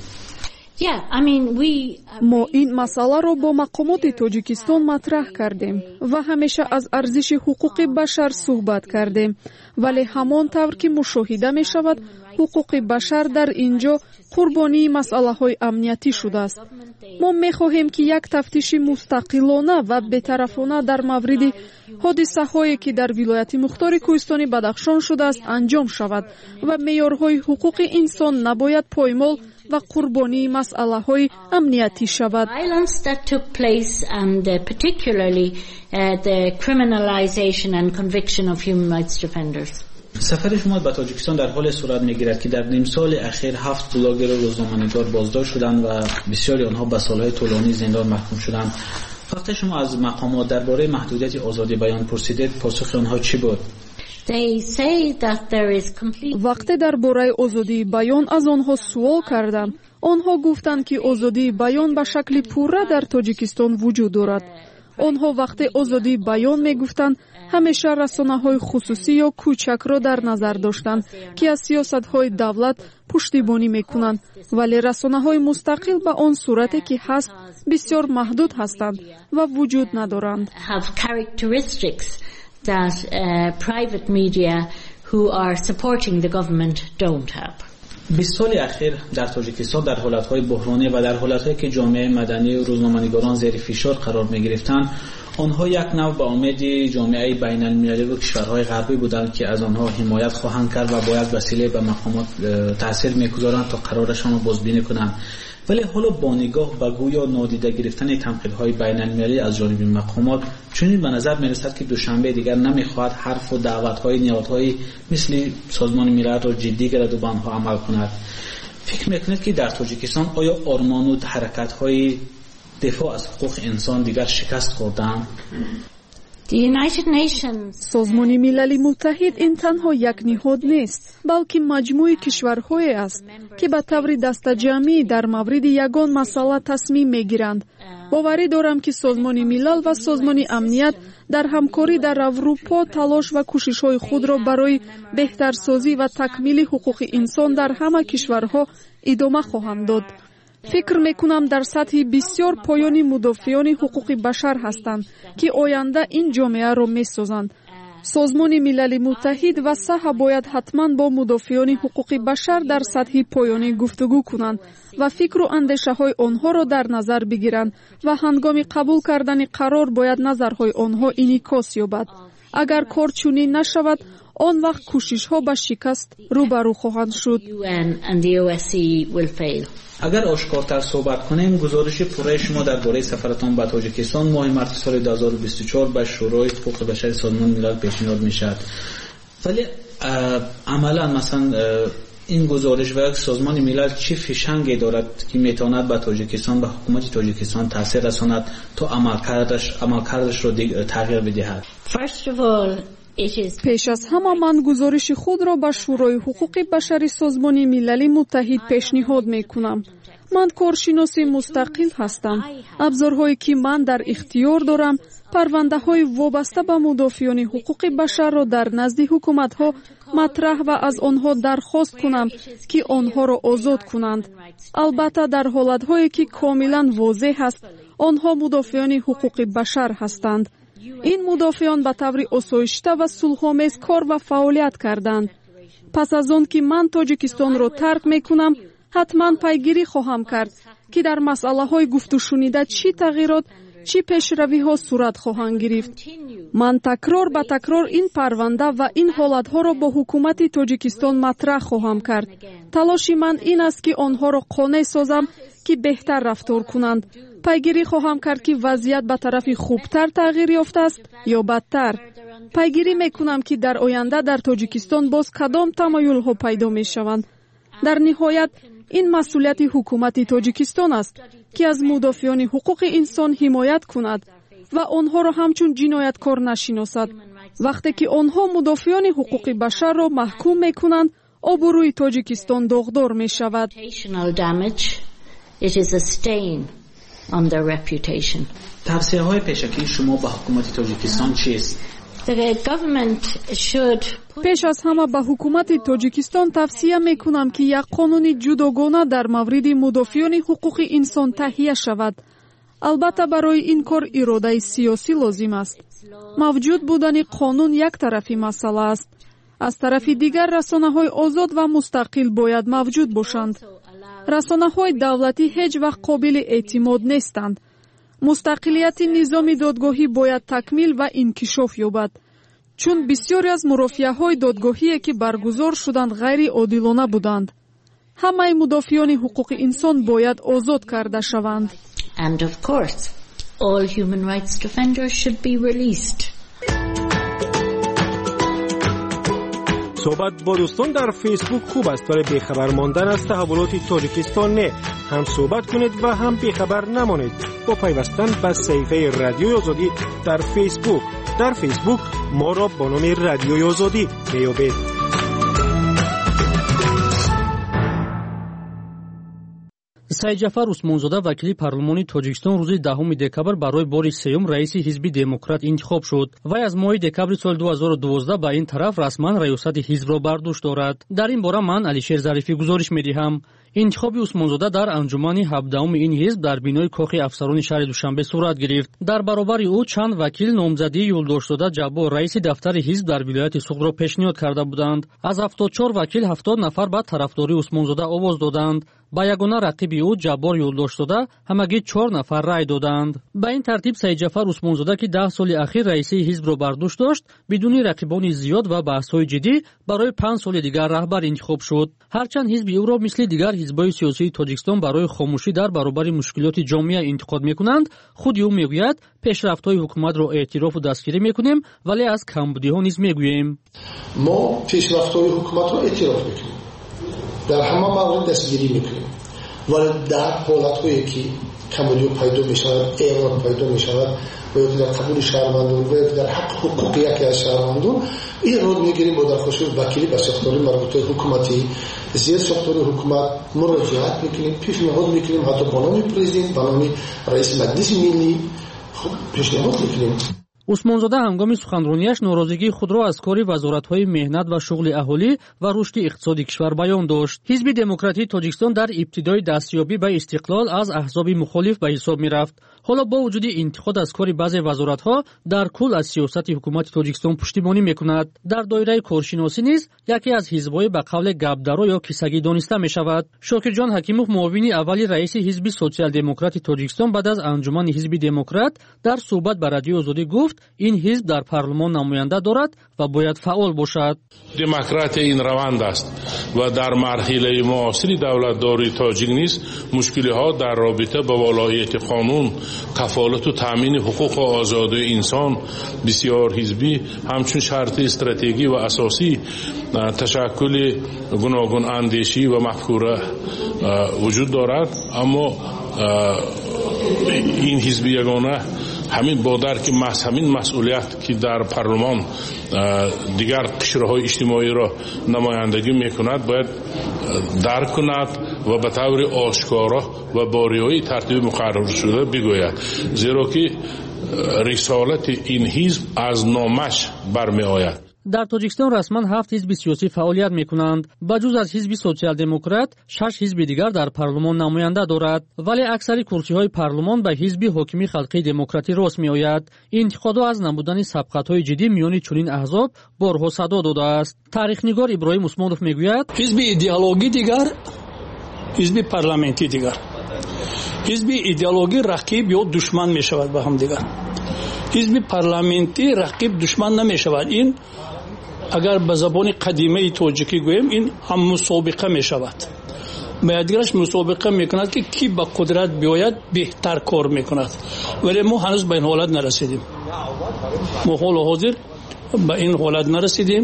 [SPEAKER 16] мо ин масъаларо бо мақомоти тоҷикистон матраҳ кардем ва ҳамеша аз арзиши ҳуқуқи башар суҳбат кардем, вале ҳамон тавр ки мушоҳида мешавад, ҳуқуқи башар дар ин ҷо қурбонии масъалаҳои амниятӣ шудааст. мо мехоҳем ки як тафтиши мустақилона ва бетарафона дар мавриди ҳодисаҳое ки дар вилояти мухтори кӯҳистони Бадахшон шудааст анҷом шавад ва меъёрҳои ҳуқуқи инсон набояд поймол ва қурбонии масъалаҳои амниятӣ шавад.
[SPEAKER 17] Violence that took place and particularly the criminalization and conviction of human rights defenders.
[SPEAKER 11] سفر شما به تاجیکستان در حال صورت میگیرد که در نیم سال اخیر 7 بلاگر و روزنامه‌نگار بازداشت شدند و بسیاری آنها به سالهای طولانی زندان محکوم شدند. وقتی شما از مقامات درباره محدودیت آزادی بیان پرسیدید، پاسخ آنها چی بود؟
[SPEAKER 16] вақте дар бораи озодии баён аз онҳо суол кардам, онҳо гуфтанд ки озодии баён ба шакли пурра дар тоҷикистон вуҷуд дорад. онҳо вақте озодии баён мегуфтанд, ҳамеша расонаҳои хусусӣ ё кӯчакро дар назар доштанд ки аз сиёсатҳои давлат пуштибонӣ мекунанд, вале расонаҳои мустақил ба он сурате ки ҳаст бисёр маҳдуд ҳастанд ва вуҷуд надоранд.
[SPEAKER 17] That private media who are supporting the government don't have.
[SPEAKER 11] 20 سال اخیر در تاجیکستان در حالتهای بحرانی و در حالتهایی که جامعه مدنی و روزنامه‌نگاران زیر فشار قرار می‌گرفتند، آنها یک نوع به امید جامعه بین‌المللی و کشورهای غربی بودند که از آنها حمایت خواهند کرد و باید وسیله به مقامات تاثیر می‌گذارند تا قرارشان را بازبینی کنند. ولی حالا با نگاه به گویا نادیده گرفتن تنقیدهای بین‌المللی از جانب مقامات، چنین به نظر می‌رسد که دوشنبه دیگر نمی‌خواهد حرف و دعوت‌های نهادهای مثل سازمان ملل را جدی گیرد و به آنها عمل کند. فکر می‌کنید که در تاجیکستان آیا آرمان و حرکت‌های دفاع از حقوق انسان دیگر شکست خوردند؟
[SPEAKER 16] سازمان ملل متحد این تنها یک نهاد نیست، بلکه مجموعه کشورهای است که به طور دسته‌جمعی در مورد یگان مسئله تصمیم میگیرند. باوری دارم که سازمان ملل و سازمان امنیت در همکاری در اروپا تلاش و کوشش‌های خود را برای بهترسازی و تکمیل حقوق انسان در همه کشورها ادامه خواهند داد. فکر میکنم در سطح بسیار پایانی مدافعان حقوق بشر هستند که آینده این جامعه را میسازند. سازمان ملل متحد و صح باید حتما با مدافعان حقوق بشر در سطح پایانی گفتگو کنند و فکر و اندیشه های آنها را در نظر بگیرند و هنگام قبول کردن قرار باید نظرهای آنها انعکاس یابد. اگر کار چنین نشود، آن وقت کوشش ها به شکست روبرو خواهند شد.
[SPEAKER 11] اگر آشکارتر صحبت کنیم، گزارش پوره شما درباره سفرتان به تاجیکستان ماه مارس سال 2024 به شورای حقوق بشر سازمان ملل پیشنهاد میشد. ولی عملا مثلا این گزارش و سازمان ملل چه فشنگی دارد که میتواند به تاجیکستان، به حکومت تاجیکستان تاثیر رساند تا عملکردش را تغییر بدهد؟
[SPEAKER 16] پیش از همه من گزارش خود را به شورای حقوق بشری سازمان ملل متحد پیشنهاد می کنم. من کارشناس مستقل هستم. ابزارهایی که من در اختیار دارم، پرونده های وابسته به مدافعان حقوق بشر را در نزد حکومت ها مطرح و از آنها درخواست کنم که آنها را آزاد کنند. البته در حالت هایی که کاملا واضح است آنها مدافعان حقوق بشر هستند. این مدافعان به طور آسایشته و صلح‌آمیز کار و فعالیت کردند. پس از آن که من تاجیکستان را ترک میکنم، حتما پیگیری خواهم کرد که در مسئله های گفت و شنیده چی تغییرات، چی پیشروی ها صورت خواهند گرفت. من تکرار به تکرار این پرونده و این حالت ها را با حکومت تاجیکستان مطرح خواهم کرد. تلاش من این است که آنها را قانع سازم که بهتر رفتار کنند. پیگیری خواهم کرد که وضعیت به طرف خوبتر تغییر یافته است یا بدتر. پیگیری میکنم که در آینده در تاجیکستان باز کدام تمایل ها پیدا می شوند. در نهایت این مسئولیت حکومت تاجیکستان است که از مدافعان حقوق انسان حمایت کند و آنها را همچون جنایتکار نشناسد. وقتی که آنها مدافعان حقوق بشر را محکوم میکنند، آبروی تاجیکستان داغدار می شود.
[SPEAKER 11] توصیه های پیشکی شما به حکومت تاجیکستان چیست؟
[SPEAKER 16] پیش از همه به حکومت تاجیکستان توصیه میکنم که یک قانون جداگانه در مورد مدافعان حقوق انسان تهیه شود. البته برای این کار اراده سیاسی لازم است. موجود بودن قانون یک طرفی مسئله است. از طرف دیگر رسانه‌های آزاد و مستقل باید موجود باشند. رسانه‌های دولتی هیچ وقت قابل اعتماد نیستند. مستقلیت نظام دادگاهی باید تکمیل و انکشاف یابد، چون بسیاری از مرافعه‌های دادگاهی که برگزار شدند غیر عادلانه بودند. همه مدافعان حقوق انسان باید آزاد کرده شوند.
[SPEAKER 17] And of course, all human rights defenders should be released.
[SPEAKER 12] صحبت با دوستان در فیسبوک خوب است، ولی بیخبر ماندن از تحولات تاجیکستان نه. هم صحبت کنید و هم بیخبر نمانید با پیوستن به صفحه رادیوی آزادی در فیسبوک. در فیسبوک ما را با نام رادیوی آزادی میابید.
[SPEAKER 18] سید جعفر عثمانزاده وکیل پارلمانی تاجیکستان روز 10 دکبر برای بار سوم رئیس حزب دموکرات انتخاب شد. وی از ماه دکبر سال 2012 به این طرف رسما ریاست حزب را بر دوش دارد. در این باره من علیشیر ظریفی گزارش می‌دهم. انتخاب عثمانزاده در انجمن 17 این حزب در بینای کاخ افسران شهر دوشنبه صورت گرفت. در برابر او چند وکیل نامزدی یولداشت داده جبار رئیس دفتر حزب در ولایت سوق را پیشنهاد کرده بودند. از 74 وکیل 70 نفر به طرفداری عثمانزاده آواز دادند. با یگانه رقیب او جبار یولداشت داده همگی 4 نفر رای دادند. به این ترتیب سید جعفر عثمانزاده که 10 سال اخیر رئیس حزب را بر دوش داشت، بدون رقیبان زیاد و بحث‌های جدی برای 5 سال دیگر رهبر انتخاب شد. هرچند حزب او را مثل دیگر حزب‌های سیاسی تاجیکستان برای خاموشی در برابر مشکلات جامعه انتقاد می‌کنند، خود او میگوید پیشرفت‌های حکومت را اعتراف و دستگیری می‌کنیم، ولی از کمبودی‌ها نیز میگوییم.
[SPEAKER 19] ما پیشرفت‌های حکومت را اعتراف می‌کنیم، در همه مورد دستگیری میکنیم، ولی در حالت‌هایی که کمبودی پیدا می شود، اعراض پیدا می شود و یا در قبول شهروندان و یا در حق حقوق یکی از شهروندان این رول میگیریم با درخواست وکیلی به ساختار مربوطه حکومتی زیر ساختار حکومت مراجعت میکنیم، پیشنهاد میکنیم، حتی با نام پرزیدنت، با نام رئیس مجلس ملی پیشنهاد میکنیم.
[SPEAKER 18] усмонзода ҳангоми суханронияш норозигии худро аз кори вазоратҳои меҳнат ва шуғли аҳолӣ ва рушди иқтисоди кишвар баён дошт. ҳизби демократии тоҷикистон дар ибтидои дастёбӣ ба истиқлол аз аҳзоби мухолиф ба ҳисоб мерафт. ҳоло бо вуҷуди интиқод аз кори баъзе вазоратҳо дар кул аз сиёсати ҳукумати тоҷикистон пуштибонӣ мекунад. дар доираи коршиносӣ низ яке аз ҳизбҳои ба қавле гапдаро ё кисагӣ дониста мешавад. Шокирҷон Ҳакимов, муовини аввали раиси ҳизби социал-демократи тоҷикистон баъд аз анҷумани ҳизби демократ дар суҳбат ба радиои Озодӣ гуфт, ин ҳизб дар парлумон намоянда дорад ва бояд фаъол бошад.
[SPEAKER 20] демократия ин раванд аст ва дар марҳилаи муосири давлатдории тоҷик низ мушкилиҳо дар робита ба волоияти қонун, кафолату таъмини ҳуқуқу озодии инсон бисёр ҳизбӣ ҳамчун шарти стратегӣ ва асосии ташаккули гуногун андешӣ ва мафкура вуҷуд дорад. аммо ин ҳизби ягона ҳамин бо дарки ҳамин масъулият ки дар парлумон дигар қишраҳои иҷтимоиро намояндагӣ мекунад бояд дарк кунад ва ба таври ошкора ва бо риояи тартиби муқарраршуда бигӯяд, зеро ки рисолати ин ҳизб аз номаш бармеояд. дар тоҷикистон расман 7 ҳизби сиёсӣ фаъолият мекунанд. ба ҷуз аз ҳизби социал-демократ 6 ҳизби дигар дар парлумон намоянда дорад, вале аксари курсиҳои парлумон ба ҳизби ҳокими халқии демократӣ рост меояд. интиқодҳо аз набудани сабқатҳои ҷиддӣ миёни чунин аҳзоб борҳо садо додааст. таърихнигор Иброҳим Усмонов мегӯяд,
[SPEAKER 21] ҳизби идеологӣ дигар, ҳизби парламентӣ дигар. ҳизби идеологӣ рақиб ё душман мешавад ба ҳамдигар. ҳизби парламентӣ рақиб душман намешавад. ин агар ба забони қадимаи тоҷикӣ гӯем, ин ҳам мусобиқа мешавад. меядигараш мусобиқа мекунад ки ки ба қудрат биёяд беҳтар кор мекунад. вале мо ҳанӯз ба ин ҳолат нарасидем. мо ҳоло ҳозир ба ин ҳолат нарасидем.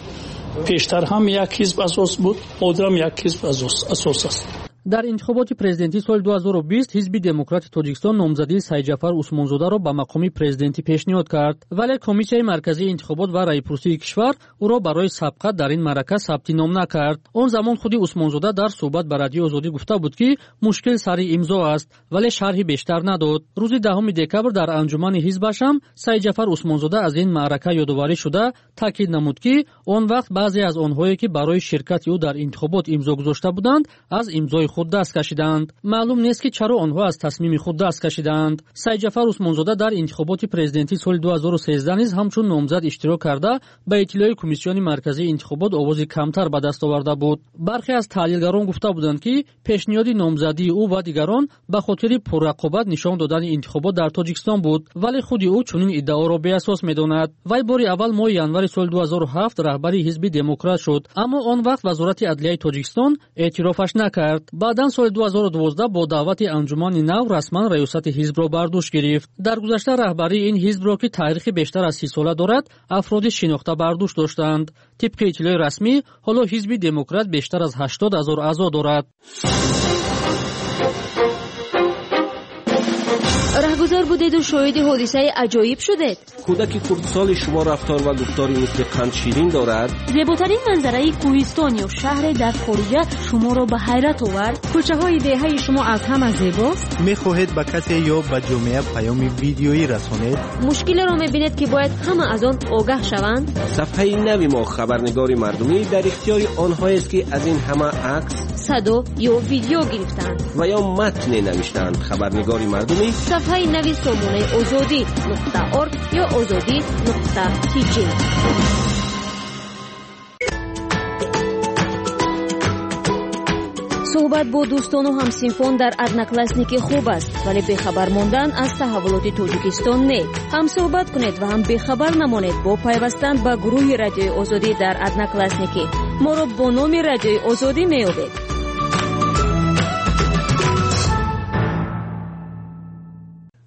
[SPEAKER 21] пештар ҳам як ҳизб асос буд, ҳозирам як ҳизб асос аст.
[SPEAKER 18] дар интихоботи президентии соли 2020 ҳизби демократи тоҷикистон номзадии Сайҷафар Усмонзодаро ба мақоми президентӣ пешниҳод кард, вале комиссияи марказии интихобот ва раипурсии кишвар ӯро барои сабқат дар ин маърака сабти ном накард. он замон худи Усмонзода дар суҳбат ба радиои Озодӣ гуфта буд ки мушкил сари имзо аст, вале шарҳи бештар надод. рӯзи 10 декабр дар анҷумани ҳизбашам Сайҷафар Усмонзода аз ин маърака ёдоварӣ шуда таъкид намуд ки он вақт баъзе аз онҳое ки барои ширкати ӯ дар интихобот имзо гузошта буданд аз имзои худ даст кашиданд. маълум нест ки чаро онҳо аз тасмими худ даст кашиданд. Сайҷафар Усмонзода дар интихоботи президентии соли 2013 низ ҳамчун номзад иштирок карда ба иттилои комиссиони марказии интихобот овози камтар ба даст оварда буд. бархе аз таҳлилгарон гуфта буданд ки пешниҳоди номзадии ӯ ва дигарон ба хотири пуррақобат нишон додани интихобот дар Тоҷикистон буд, вале худи ӯ чунин иддаоро беасос медонад. вай бори аввал моҳи январи соли 2007 раҳбари ҳизби демократ шуд, аммо он вақт вазорати адлияи Тоҷикистон эътирофаш накард. баъдан соли 2012 бо даъвати анҷумани нав расман раёсати ҳизбро бар дӯш гирифт. дар гузашта раҳбарии ин ҳизбро ки таърихи бештар аз 30 сола дорад, афроди шинохта бар дӯш доштанд. тибқи иттилои расмӣ ҳоло ҳизби демократ бештар аз 80 000 аъзо дорад.
[SPEAKER 10] раҳгузор будеду шоҳиди ҳодисаи аҷоиб шудед.
[SPEAKER 22] кӯдаки хурдсоли шумо рафтор ва гуфтори мисли қандширин дорад.
[SPEAKER 10] зеботарин манзараи кӯҳистон ё шаҳре дар хориҷа шуморо ба ҳайрат овард.
[SPEAKER 23] кӯчаҳои деҳаи шумо аз ҳама зебост.
[SPEAKER 9] мехоҳед ба касе ё ба ҷомеа паёми видеоӣ расонед.
[SPEAKER 10] мушкилеро мебинед ки бояд ҳама аз он огаҳ шаванд.
[SPEAKER 22] сафҳаи нави мо хабарнигори мардумӣ дар ихтиёри онҳоест ки аз ин ҳама акс,
[SPEAKER 10] садо ё видео гирифтанд
[SPEAKER 22] ва ё матне навиштанд. хабарнигори мардумӣ
[SPEAKER 10] сафҳаи нави сомонаи озодӣ.орг ё озодӣ.tg. суҳбат бо дӯстону ҳамсинфон дар одноклассники хуб аст, вале бехабар мондан аз таҳаввулоти Тоҷикистон не. ҳам суҳбат кунед ва ҳам бехабар намонед бо пайвастан ба гурӯҳи радиои Озодӣ дар одноклассники. моро бо номи радиои Озодӣ меёбед.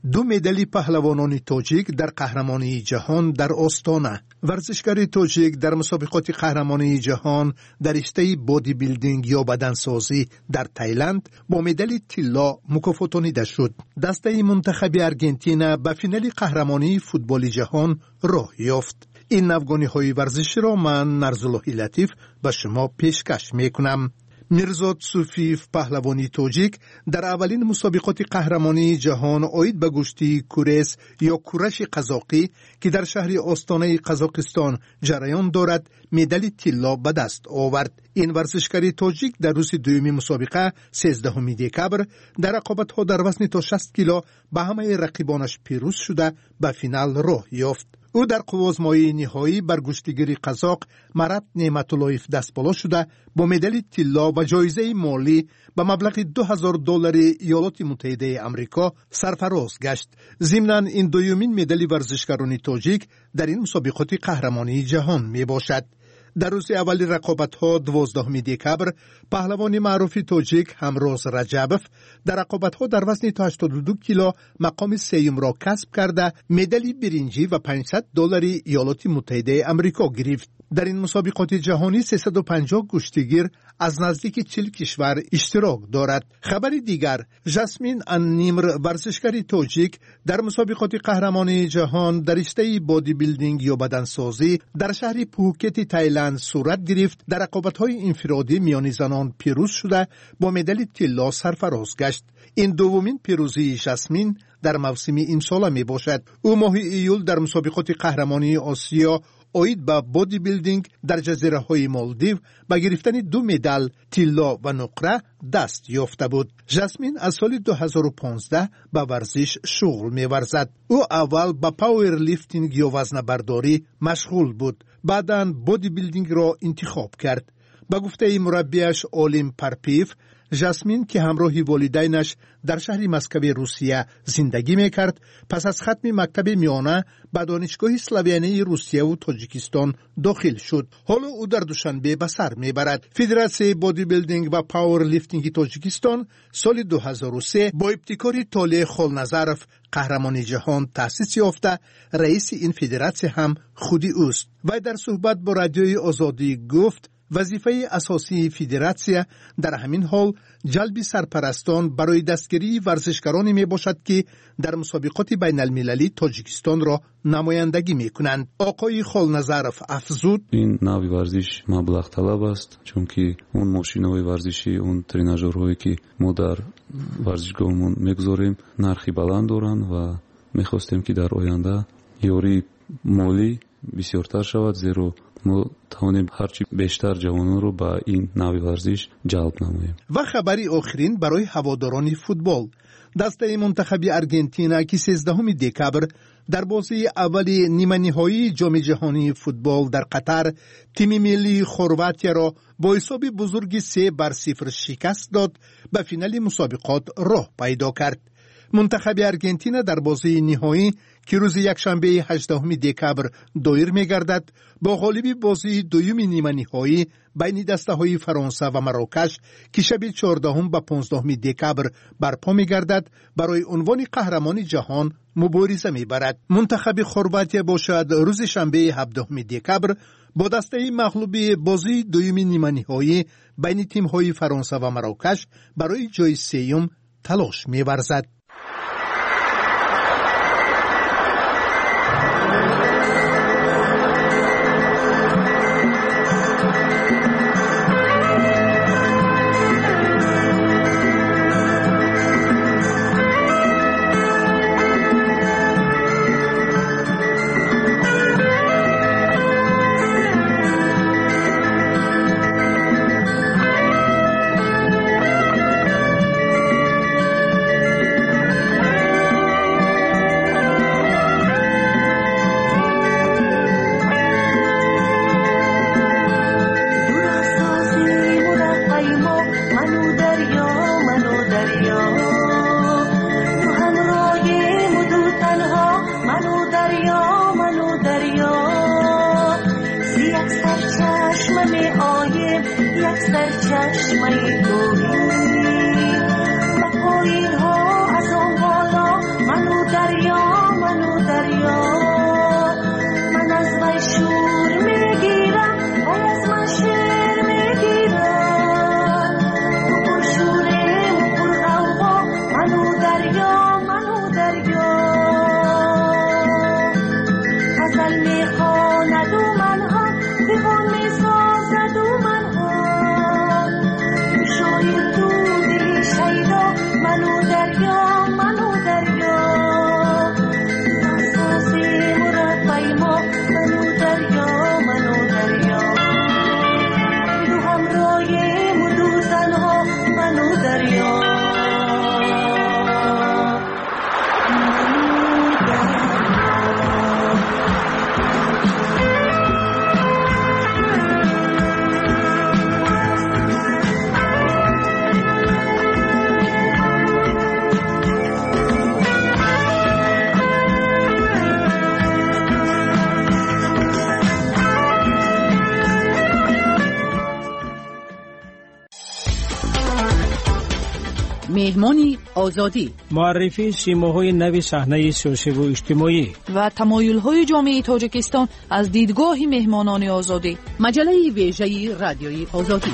[SPEAKER 3] 2 مدال پهلوانان تاجیک در قهرمانی جهان در آستانه. ورزشکار تاجیک در مسابقات قهرمانی جهان در رشته بادی بیلدینگ یا بدنسازی در تایلند با مدال طلا مکافاتانیده شد. دسته منتخب ارژانتین به فینال قهرمانی فوتبال جهان راه یافت. این نوگانی‌های ورزشی را من نرزالله لطیف به شما پیشکش میکنم. میرزاد صوفیف پهلوانی تاجیک در اولین مسابقات قهرمانی جهان آید به گشتی کورس یا کورش قزاقی که در شهر آستانه قزاقستان جریان دارد مدال طلا به دست آورد. این ورزشکار تاجیک در روز دومی مسابقه 13 دکبر در رقابت‌ها در وزن تا 60 کیلو به همه رقیبانش پیروز شده به فینال راه یافت. او در قوازمایی نهایی بر گشتیگیر قزاق مرد نعمت‌اللهیف دستبالا شده با مدال طلا و جایزه مالی به مبلغ $2000 ایالات متحده آمریکا سرفراز گشت. ضمناً این دومین مدال ورزشکاران تاجیک در این مسابقات قهرمانی جهان می باشد. در روز اول رقابت‌ها 12 دکبر پهلوان معروف تاجیک همروز رجبف در رقابت‌ها در وزن تا 82 کیلو مقام سوم را کسب کرده مدال برنجی و $500 ایالات متحده آمریکا گرفت. در این مسابقات جهانی 350 کشتیگیر از نزدیک 40 کشور اشتراک دارد. خبر دیگر، جاسمین انیمر ورزشکار تاجیک در مسابقات قهرمانی جهان در رشته بادی بیلدینگ یا بدنسازی در شهر پوکت تایلند صورت گرفت. در رقابت‌های انفرادی میان زنان پیروز شده با مدال طلا سرفراز گشت. این دومین پیروزی جاسمین در موسم این سال می باشد. او ماه ایول در مسابقات قهرمانی آسیا آید به بادی بیلدینگ در جزیره های مالدیو با گرفتن 2 مدال طلا و نقره دست یافته بود. جاسمین از سال 2015 به ورزش شغل می ورزد. او اول با پاور لیفتینگ یا وزن برداری مشغول بود. بعداً بادی بیلدینگ را انتخاب کرد. با گفته مربیش اولیم پرپیف، جاسمین که همراه والدینش در شهر مسکو روسیه زندگی میکرد پس از ختم مکتب میانه به دانشگاه اسلاویانه روسیه و تاجیکستان داخل شد. حالا او در دوشنبه به سر میبرد. فدراسیون بادی بیلدینگ و پاور لیفتینگ تاجیکستان سال 2003 با ابتکار طالع خالنظرف قهرمان جهان تأسیس یافته. رئیس این فدراسیون هم خودی اوست. و در صحبت با رادیوی آزادی گفت وظیفه اساسی فدراسیون در همین حال جلب سرپرستان برای دستگیری ورزشکارانی می باشد که در مسابقات بین المللی تاجیکستان را نمایندگی می کنند. آقای خالنظرف افزود
[SPEAKER 4] این نوع ورزش مبلغ طلب است، چون که اون ماشین‌های ورزشی، اون تریناژورهایی که ما در ورزشگاهمون میگذاریم نرخی بلند دارند و میخواستیم که در آینده یاری مالی بسیارتر شود، زیرا ما توانیم هرچی بیشتر جوانان رو به این نوع ورزش جلب نماییم.
[SPEAKER 3] و خبری آخرین برای هواداران فوتبال، دسته منتخب ارژانتین که 13 دکبر در بازی اولی نیمه نهایی جام جهانی فوتبال در قطر تیم ملی خرواتیا را با حساب بزرگ 3-0 شکست داد، به فینال مسابقات راه پیدا کرد. منتخب ارژانتین در بازی نهایی که روز یکشنبه 18 دکبر دایر می‌گردد با غالبی بازی دوم نیمه نهایی بین دسته‌های فرانسه و مراکش که شب 14 و 15 دکبر برپا می‌گردد برای عنوان قهرمان جهان مبارزه می‌برد. منتخب خرواتیا باشد روز شنبه 17 دکبر با دسته مغلوب بازی دوم نیمه نهایی بین تیم‌های فرانسه و مراکش برای جای سوم تلاش می‌ورزد.
[SPEAKER 5] چشمه مهمانی آزادی،
[SPEAKER 12] معرفی سیماهای نو صحنه سیاسی و اجتماعی
[SPEAKER 8] و تمایل‌های جامعه تاجیکستان از دیدگاه مهمانان آزادی.
[SPEAKER 5] مجله ویژه رادیوی آزادی.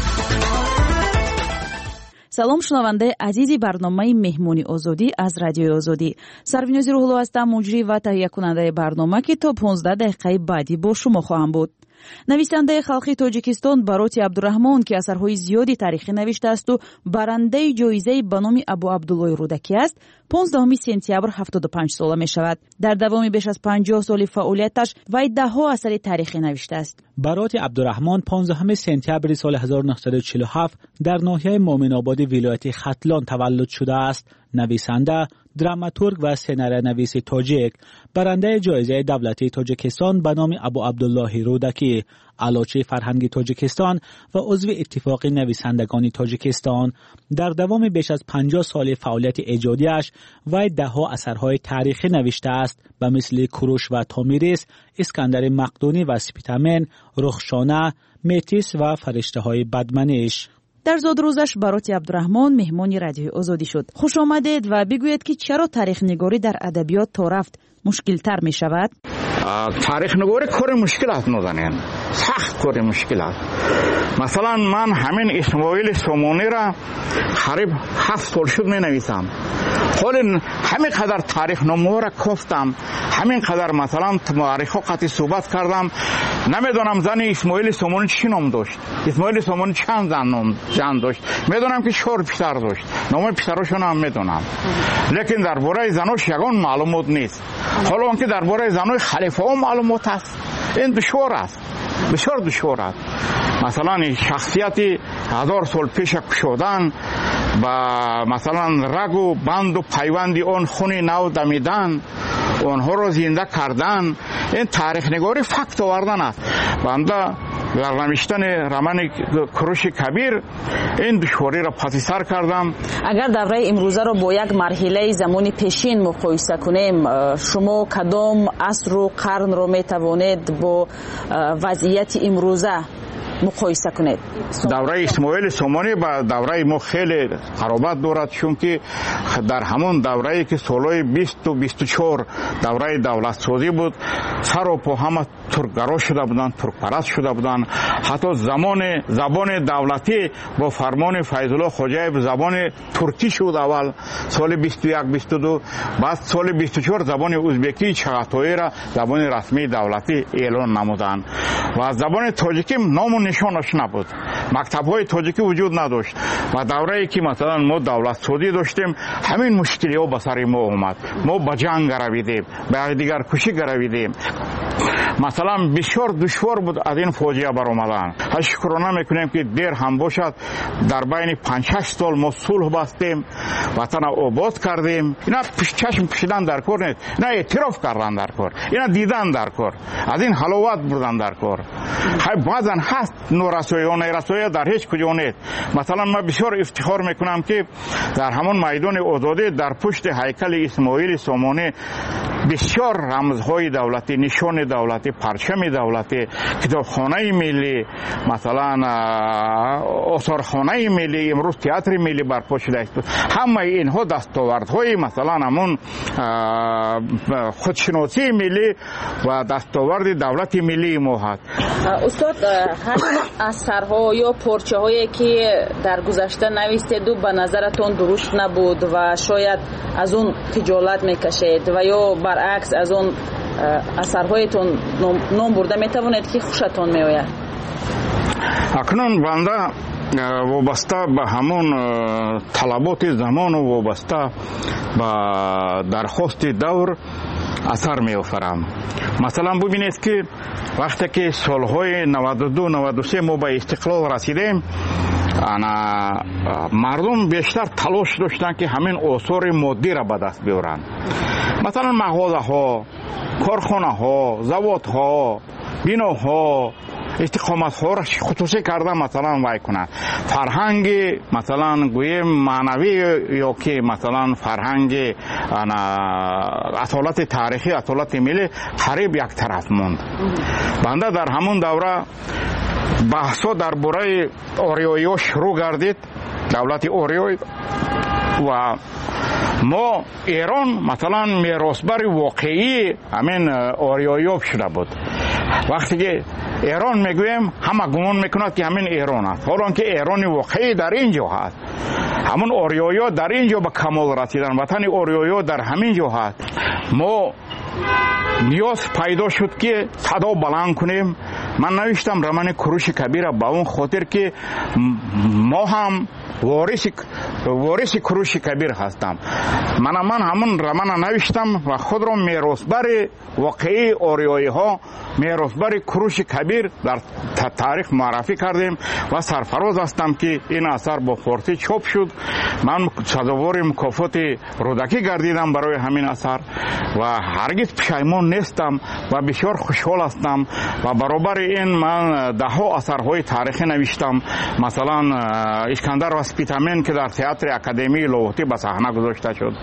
[SPEAKER 6] سلام شنونده عزیزی برنامه مهمانی آزادی از رادیوی آزادی. سروینوزی روحلو هستم، مجری و تهیه کننده برنامه که تا 15 دقیقه بعدی با شما خواهم بود. نویسنده خلقی تاجیکستان باروتی عبدالرحمان که اثرهای زیادی تاریخی نوشته است و برنده جایزه به نام ابو عبدالله رودکی است، 15 سپتامبر 75 ساله می شود. در دوام بیش از 50 سال فعالیتش وی ده‌ها اثر تاریخی نوشته است.
[SPEAKER 1] باروتی عبدالرحمان 15 سپتامبر سال 1947 در ناحیه مومن آباد ولایت ختلان تولد شده است. نویسنده، دراماتورگ و سناریونویس تاجیک، برنده جایزه دولتی تاجیکستان به نام ابو عبدالله رودکی، علاچه فرهنگی تاجیکستان و عضو اتفاق نویسندگان تاجیکستان. در دوام بیش از 50 سال فعالیت ایجادیش وی ده‌ها اثرهای تاریخی نوشته است به مثل کوروش و تامیریس، اسکندر مقدونی و سپیتامن، رخشانه، میتیس و فرشته های بدمنش.
[SPEAKER 6] در زادروزش باروتی عبدالرحمان مهمانی رادیوی آزادی شد. خوش آمدید و بگویید که چرا تاریخ نگاری در ادبیات تا رفت مشکل تر می شود؟
[SPEAKER 7] تاریخ نگاری کار مشکل است، نازنین سخت کار مشکل است. مثلا من همین اسماعیل سومونی را قریب 7 سال شد می نویسم. حالا همین قدر تاریخ نامه را گفتم، همین قدر مثلا تاریخ قطعی صحبت کردم. نمیدونم زن اسماعیل سومونی چی نام داشت، اسماعیل سومونی چند زن داشت. میدونم که 4 پسر داشت، نام پسراشون هم میدونم، لیکن درباره زناش یگان معلومات نیست. حالا اون که درباره زنای خلیفه ها معلومات است، این دشوار است، بسیار دشوار است. مثلا شخصیتی 1000 سال پیش کشودن با مثلا رگ و بند و پیوندی اون خون نو دمیدن، اونها رو زنده کردن، این تاریخ نگاری فکت آوردن است. بنده در نوشتن رمان کوروش کبیر این دشواری را پس سر کردم.
[SPEAKER 6] اگر دوره امروزه را با یک مرحله زمانی پیشین مقایسه کنیم، شما کدام عصر و قرن را می توانید با وضعیت امروزه مقایسه کنید؟
[SPEAKER 7] دوره اسماعیل سومونی با دوره ما خیلی قرابت دارد، چون که در همون دوره‌ای که سالهای 20 و 24 دوره دولت سازی بود، سر و پا همه ترکگرا شده بودن، ترک پرست شده بودن. حتی زبان دولتی با فرمان فیض‌الله خوجایب زبان ترکی شد اول سال 21 22، بعد سال 24 زبان ازبکی چغاتایی را زبان رسمی دولتی اعلان نمودند و زبان تاجیکی نام نشانش نبود، مکتب‌های تاجیکی وجود نداشت. و دوره‌ای که مثلا ما دولت سازی داشتیم، همین مشکل‌ها به سر ما اومد. ما به جنگ رویدیم، به دیگر کشی رویدیم. مثلا بسیار دشوار بود از این فاجعه برآمدن. شکرانه میکنیم که دیر هم باشد در بین 5-6 سال ما صلح بستیم، وطن آباد کردیم. اینا چشم پوشیدن در کار نیست، اینا اعتراف کردن در کار، اینا دیدن در کار، از این حلاوت بردن در کار. بعضا هست نورسایی و نیرسایی در هیچ کجا نیست. مثلا من بسیار افتخار میکنم که در همون میدان آزادی در پشت هیکل اسماعیل سومونی بسیار رمزهای دولتی، نشان دولتی، پرچم دولتی، کتابخانه ملی، مثلا آثارخانه ملی، امروز تئاتر ملی برپا شده است. همه اینها دستاوردهای مثلا همون خودشناسی ملی و دستاورد دولت ملی ما هست.
[SPEAKER 6] استاد، همین اثرها یا پارچه هایی که در گذشته نوشتید و به نظرتون درست نبود و شاید از اون خجالت میکشید و یا برعکس از اون اثرهایتون نام برده میتوانید که خوشتون میآید؟
[SPEAKER 7] اکنون بنده وابسته به همون طلبات زمان و وابسته به درخواست دور اثر می آفرم. مثلا ببینید که وقتی که سالهای 92-93 ما به استقلال رسیدیم، مردم بیشتر تلاش داشتن که همین آثار مادی را به دست بیارن. مثلا مغازه ها، کارخانه ها، زواد ها، بیناها، استقامت ها را خصوصی کرده مثلا وای کنند. فرهنگ مثلا گویم معنوی یا که مثلا فرهنگ اصالت تاریخی، اصالت ملی قریب یک طرف موند. بنده در همون دوره بحثا درباره آریایی ها شروع گردید давлати ориё ва мо эрон масалан меросбари воқеӣ ҳамин ориёёб шуда буд. вақте ки эрон мегӯем ҳама гумон мекунад ки ҳамин эрон аст, ҳолон ки эрони воқеӣ дар ин ҷо ҳаст. ҳамун ориёё дар ин ҷо ба камол расидан, ватани ориёё дар ҳамин ҷо ҳаст. мо ниёз пайдо шуд ки садо баланд кунем. ман навиштам романи куруши кабира ба он хотир ки мо ҳам вориси куруши кабир ҳастам. ман ҳамун романа навиштам ва худро меросбари воқеии ориёиҳо, меросбари куруши кабир дар таърих муаррифӣ кардем ва сарфароз ҳастам ки ин асар бо форсӣ чоп шуд. ман сазовори мукофоти рӯдакӣ гардидам барои ҳамин асар ва ҳаргиз пушаймон нестам ва бисёр хушҳол ҳастам. ва баробари ин ман даҳҳо асарҳои таърихӣ навиштам. масалан искандар васпитамен ки дар театри академии лоҳотӣ ба саҳна гузошта шуд,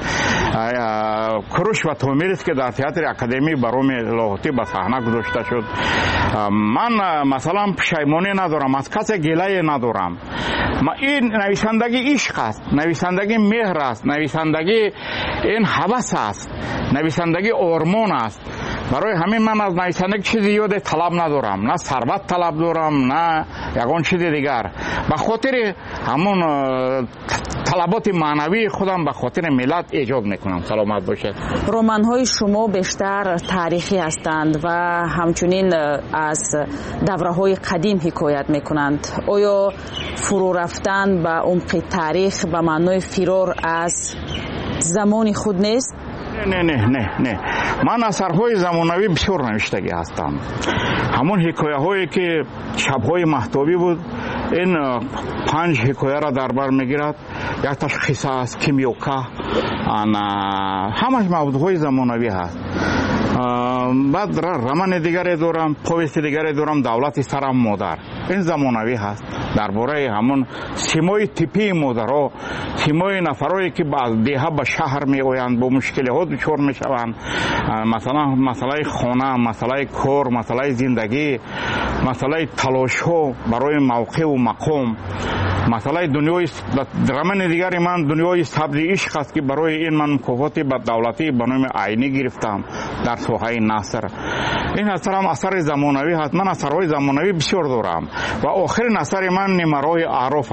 [SPEAKER 7] куруш ва томирис ки дар театри академии бароми лоҳотӣ ба саҳна гузошта шуд. ман масалан пушаймонӣ надорам, аз касе гилае надорам. ин нависандагӣ ишқ аст, нависандагӣ меҳр аст, нависандагӣ ин ҳавас аст, нависандагӣ ормон аст. барои ҳамин ман аз нависандагӣ чизи зиёде талаб надорам, на сарват талаб дорам, на ягон чизи дигар. ба хотири ҳамун талаботи маънавии худам ба хотири миллат эҷод мекунам. саломат бошед.
[SPEAKER 6] романҳои шумо бештар таърихӣ ҳастанд ва ҳамчунин аз давраҳои қадим ҳикоят мекунанд. оё фурӯ рафтан ба умқи таърих ба маънои фирор аз замони худ нест?
[SPEAKER 7] не. ман асарҳои замонавӣ бисёр навиштагӣ ҳастам. ҳамун ҳикояҳое ки шабҳои маҳтобӣ буд, ин 5 ҳикояро дар бар мегирад. якташ қисса аст, кимёка, ҳамаш мавзӯъҳои замонавӣ ҳаст. баъд романи дигаре дорам, повести дигаре дорам, давлати сарам модар. ин замонавӣ ҳаст. дар бораи ҳамун симои типии модаро, симои нафарое ки аз деҳа ба шаҳр меоянд, бо мушкилиҳо дучор мешаванд. масалан масъалаи хона, масъалаи кор, масъалаи зиндагӣ, масъалаи талошҳо барои мавқеъу мақом, масъалаи дунёи романи дигари ман дунёи сабзи ишқ аст ки барои ин ман мукофоти ба давлатӣ ба номи айнӣ гирифтам дар соҳаи наср. ин асарам асари замонавӣ ҳаст. ман асарҳои замонавӣ бисёр дорам ва охирин асари ман нимарои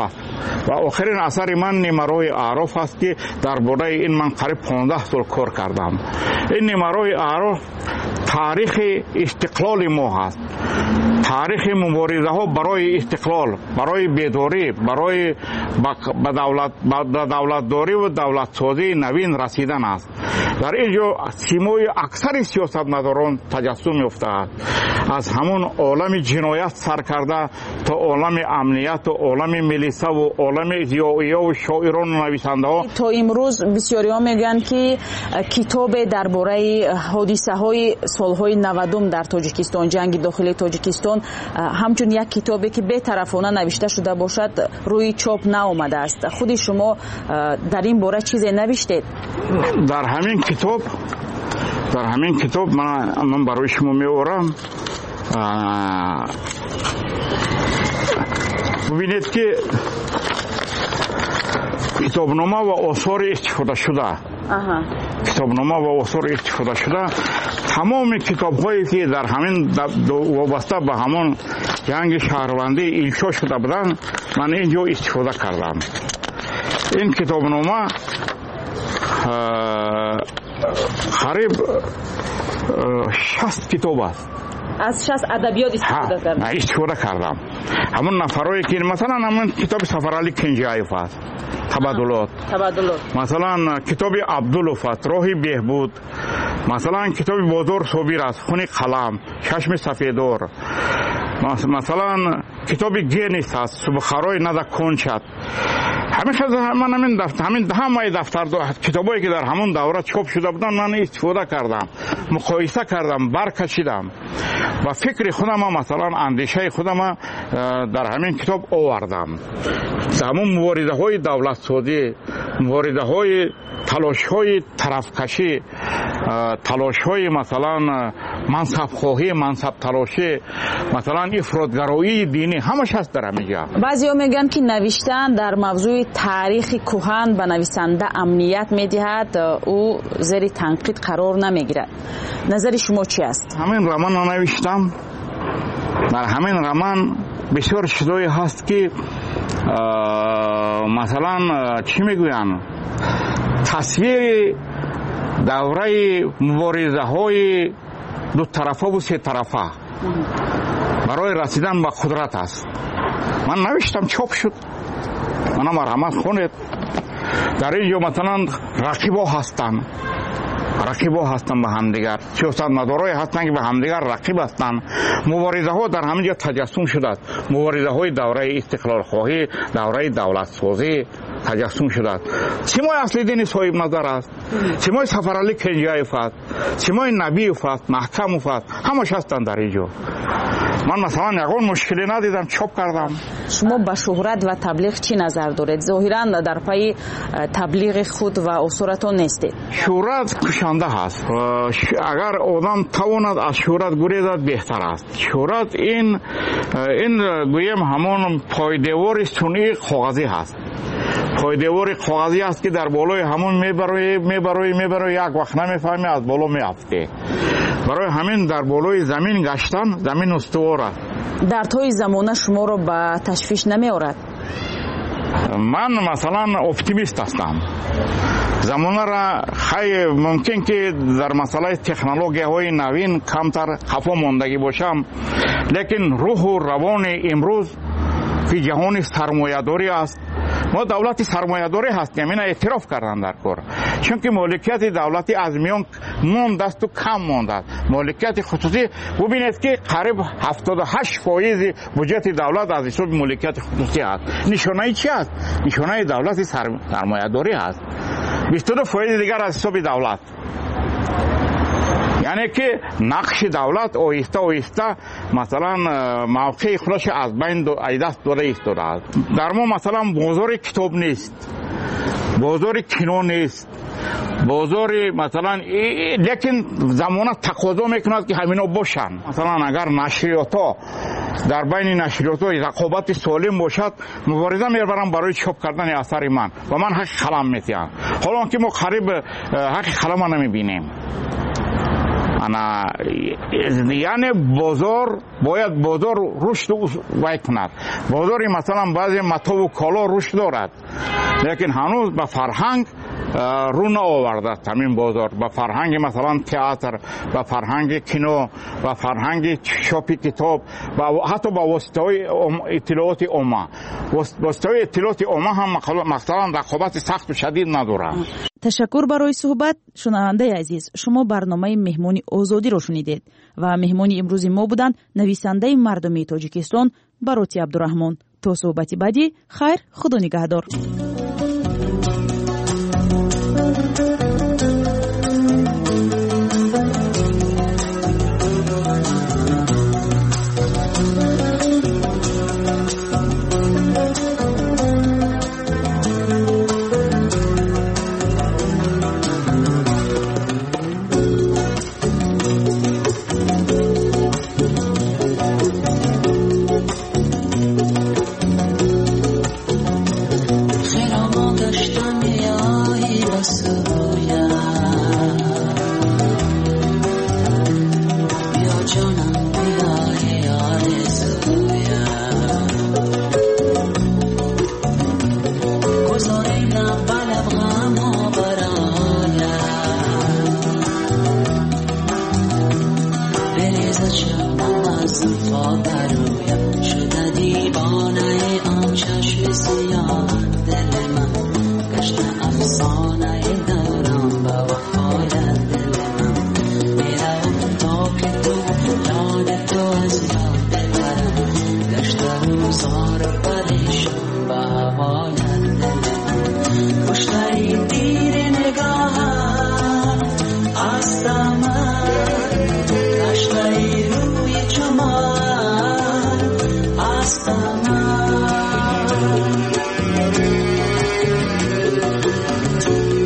[SPEAKER 7] аъроф аст ки дар бораи ин ман қариб 15 сол кор кардам. ин нимарои аъроф таърихи истиқлоли мо ҳаст, таърихи муборизаҳо барои истиқлол, барои бедорӣ, барои ба давлатдориву давлатсозии навин расидан аст. дар ин ҷо симои аксари сиёсатмадорон таҷассум ёфтааст. аз ҳамун олами ҷиноят сар карда то олами амнияту олами милисаву олами зиёиёву шоирону нависандаҳо.
[SPEAKER 6] то имрӯз бисёриҳо мегӯянд ки китобе дар бораи ҳодисаҳои солҳои 90 дар тоҷикистон, ҷанги дохилии тоҷикистон, ҳамчун як китобе ки бетарафона навишта шуда бошад, рӯи чоп наомадааст. худи шумо дар ин бора чизе навиштед?
[SPEAKER 7] дар ҳамин китоб ман барои шумо меорам. бубинед ки китобнома ва осори истифодашуда, тамоми китобҳое ки дар ҳамин вобаста ба ҳамон ҷанги шаҳрвандӣ иншо шуда буданд, ман ин ҷо истифода кардам. ин китобнома қариб 60 китоб аст.
[SPEAKER 6] аз 60 адабиёт
[SPEAKER 7] истифода кардам. ҳамун нафарое ки масалан ҳамун китоби Сафарали Кинҷаев аст, табаддулот. масалан китоби Абдулов аст, роҳи беҳбуд. масалан китоби Бозор Собир аст, хуни қалам, чашми сафедор. масалан китоби Генис аст, Субхарои Нада Кончат. ҳамаи китобое ки дар ҳамун давра чоп шуда буданд, ман истифода кардам, муқоиса кардам, баркашидам ва фикри худам, масалан андешаи худам дар ҳамин китоб овардам. ҳамун муборизаҳои давлатсозӣ, муборизаҳои талошҳои тарафкашӣ, талошҳои масалан منصب خواهی، منصب تلاشی، مثلا افراطگرایی دینی همش هست در همینجا.
[SPEAKER 6] بعضیا میگن که نوشتن در موضوع تاریخ کهن به نویسنده امنیت میدهد، او زیر تنقید قرار نمیگیرد. نظر شما چی است؟
[SPEAKER 7] همین رمان نوشتم، در همین رمان بسیار چیزایی هست که مثلا چی میگوین، تصویر دوره مبارزه های دو طرفه و سه طرفه برای رسیدن به قدرت است. من نوشتم، چاپ شد، منم مرحمت خونید. در اینجا مثلا رقیبا هستن به همدیگر، سیاستمدارای هستن که به همدیگر رقیب هستن. مبارزه ها در همینجا تجسم شده است. مبارزه های دوره استقلال خواهی، دوره دولت سازی تجسم شده است. سیمای اصلی دین صاحب نظر است، سیمای سفرعلی کنجایف است، سیمای نبیف است، محکموف است، همش هستن در اینجا. من مثلا یگان مشکلی ندیدم، چاپ کردم.
[SPEAKER 6] شما به شهرت و تبلیغ چی نظر دارید؟ ظاهرا در پای تبلیغ خود و اصولتون نیستید.
[SPEAKER 7] شهرت کشنده هست. اگر آدم تواند از شهرت گریزد بهتر است. شهرت این گویم همون پایدیوار صنعی کاغذی هست. پایدیوار کاغذی است که در بالای همون میبروی یک وقت نمیفهمی، از بالا میافته. برای همین در بالای زمین گشتن، زمین استوار است.
[SPEAKER 6] در طی زمانه شما رو به تشویش نمی‌آورد؟
[SPEAKER 7] من مثلا اپتیمیست هستم. زمانه را خیلی ممکن که در مسئله تکنولوژی های نوین کمتر خفا ماندگی باشم، لیکن روح و روان امروز که جهان سرمایه‌داری است. ما دولت سرمایه‌داری هستیم، این اعتراف کردن در کار. چون که مالکیت دولتی از میان مانده است و کم مانده است. مالکیت خصوصی ببینید که قریب 78% بودجه دولت از حساب مالکیت خصوصی است. نشانه چی است؟ نشانه دولت سرمایه‌داری است. 22% دیگر از حساب دولت. یعنی که نقش دولت آهسته مثلا موقع خودش از بین دست داده ایستاده است. در ما مثلا بازار کتاب نیست، بازار کینو نیست، بازار مثلا لیکن زمانه تقاضا میکند که همینا باشن. مثلا اگر نشریات‌ها در بین نشریات‌ها رقابت سالم باشد، مبارزه میبرم برای چاپ کردن اثر من و من حق قلم میتیم. حالا که ما قریب حق قلم نمیبینیم. یعنی بازار باید بازار رشد وای کند. بازاری مثلا بعضی متا و کالا رشد دارد، لیکن هنوز به فرهنگ رو نآورده همین بازار. به فرهنگ مثلا تئاتر، به فرهنگ کینو، به فرهنگ چاپ کتاب و حتی به واسطه‌های اطلاعات عامه. واسطه‌های اطلاعات عامه هم مثلا رقابت سخت و شدید ندارد.
[SPEAKER 6] تشکر برای صحبت. شنونده عزیز، شما برنامه مهمانی آزادی رو شنیدید و مهمانی امروز ما بودند نویسنده مردمی تاجیکستان باروتی عبدالرحمن. تا صحبتی بعدی، خیر، خدا نگهدار.
[SPEAKER 2] Astana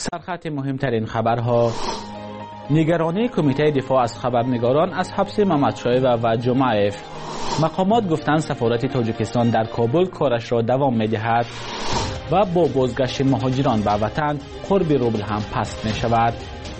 [SPEAKER 1] سرخط مهمترین خبرها: نگرانی کمیته دفاع از خبرنگاران از حبس محمد شایب و جمعیف. مقامات گفتند سفارت تاجیکستان در کابل کارش را دوام می‌دهد و با بازگشت مهاجران به وطن قرب روبل هم پست می شود.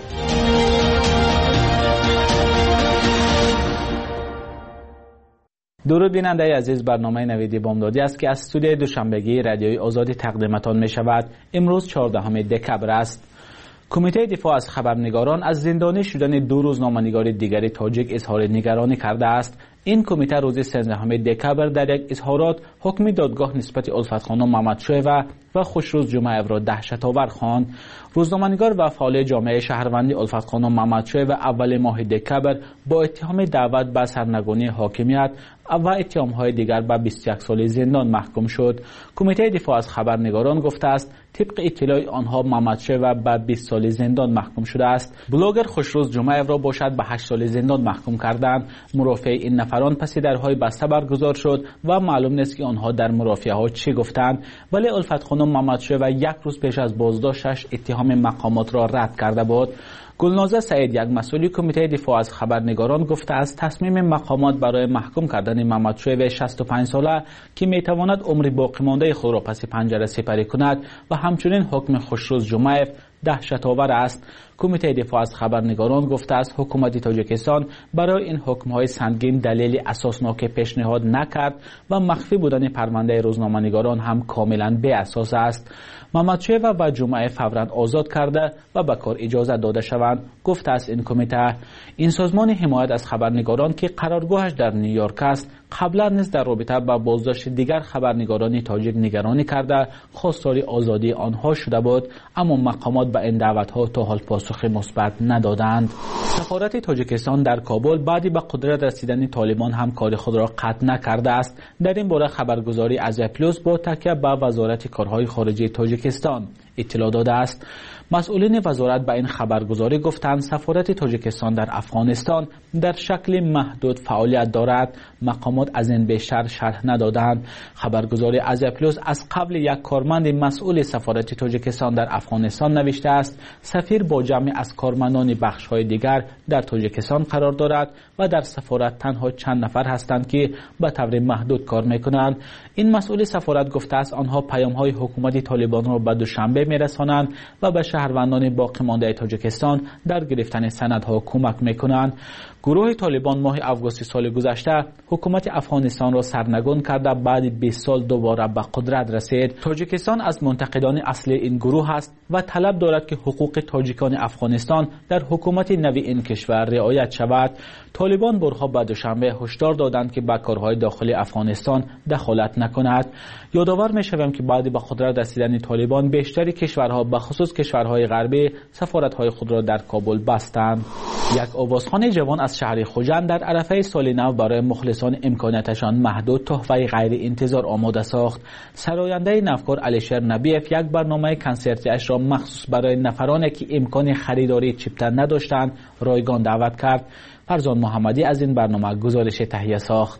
[SPEAKER 1] درود بیننده عزیز، برنامه نویدی بامدادی است که از استودیوی دوشنبگی رادیوی آزادی تقدیمتان می شود. امروز 14 دکبر است. کمیته دفاع از خبرنگاران از زندانی شدن 2 روزنامه‌نگار دیگری تاجیک اظهار نگرانی کرده است. این کمیته روز 13 دکبر در یک اظهارات حکم دادگاه نسبت الفت خانم محمد شایب و خوشروز جمعیف را دهشت‌آور خواند. روزنامه‌نگار و فعال جامعه شهروندی الفت خانم محمد شایب اول ماه دکبر با اتهام دعوت به سرنگونی حاکمیت و اتهام‌های دیگر به 21 سال زندان محکوم شد. کمیته دفاع از خبرنگاران گفته است طبق اطلاع آنها محمد شایب به 20 سال زندان محکوم شده است. بلاگر خوشروز جمعیف را باشد به 8 سال زندان محکوم کردند. مرافع این نفران پس درهای بسته برگزار شد و معلوم نیست که آنها در مرافعه ها چی گفتند، ولی الفت خانم محمد شایب یک روز پیش از بازداشتش اتهام مقامات را رد کرده بود. گلنازه سعید، یک مسئول کمیته دفاع از خبرنگاران، گفته است تصمیم مقامات برای محکوم کردن محمد شایب 65 ساله که میتواند عمر باقی مانده خود را پس پنجره سپری کند و همچنین حکم خوشروز جمعیف دهشت‌آور است. کمیته دفاع از خبرنگاران گفته است حکومت تاجیکستان برای این حکم‌های سنگین دلیل اساسناک پیشنهاد نکرد و مخفی بودن پرونده روزنامه‌نگاران هم کاملا بی اساس است. محمد شایب و جمعه فوراً آزاد کرده و به کار اجازه داده شوند، گفته است این کمیته. این سازمان حمایت از خبرنگاران که قرارگاهش در نیویورک است قبلا نیز در رابطه با بازداشت دیگر خبرنگاران تاجیک نگرانی کرده خواستار آزادی آنها شده بود، اما مقامات به این دعوت‌ها تا حال پاسخ مثبت ندادند. سفارت تاجیکستان در کابل بعدی به قدرت رسیدن طالبان هم کار خود را قطع نکرده است. در این باره خبرگزاری ازیا پلوس با تکیه به وزارت کارهای خارجه تاجیکستان اطلاع داده است. مسئولین وزارت به این خبرگزاری گفتند سفارت تاجیکستان در افغانستان در شکل محدود فعالیت دارد. مقامات از این بیشتر شرح ندادند. خبرگزاری ازیا پلوس از قبل یک کارمند مسئول سفارت تاجیکستان در افغانستان نوشته است سفیر با جمعی از کارمندان بخش‌های دیگر در تاجیکستان قرار دارد و در سفارت تنها چند نفر هستند که به طور محدود کار می‌کنند. این مسئول سفارت گفته است آنها پیام‌های حکومت طالبان را به دوشنبه می‌رسانند و به شهروندان باقی مانده تاجیکستان در گرفتن سندها کمک می‌کنند. گروه طالبان ماه آگوست سال گذشته حکومت افغانستان را سرنگون کرده بعد 20 سال دوباره به قدرت رسید. تاجیکستان از منتقدان اصلی این گروه است و طلب دارد که حقوق تاجیکان افغانستان در حکومت نوی این کشور رعایت شود. طالبان بارها به دوشنبه هشدار دادند که به کارهای داخلی افغانستان دخالت نکند. یادآور می‌شویم که بعد به قدرت رسیدن طالبان بیشتر کشورها به خصوص کشورهای غربی سفارت‌های خود را در کابل بستند. یک آوازخوان جوان از شهر خوجند در عرفه سال نو برای مخلصان امکاناتشان محدود تحفه غیر انتظار آماده ساخت. سراینده نوکار علیشر نبیف یک برنامه کنسرتی اش را مخصوص برای نفرانی که امکان خریداری چیپتر نداشتند رایگان دعوت کرد. فرزان محمدی از این برنامه گزارش تهیه ساخت.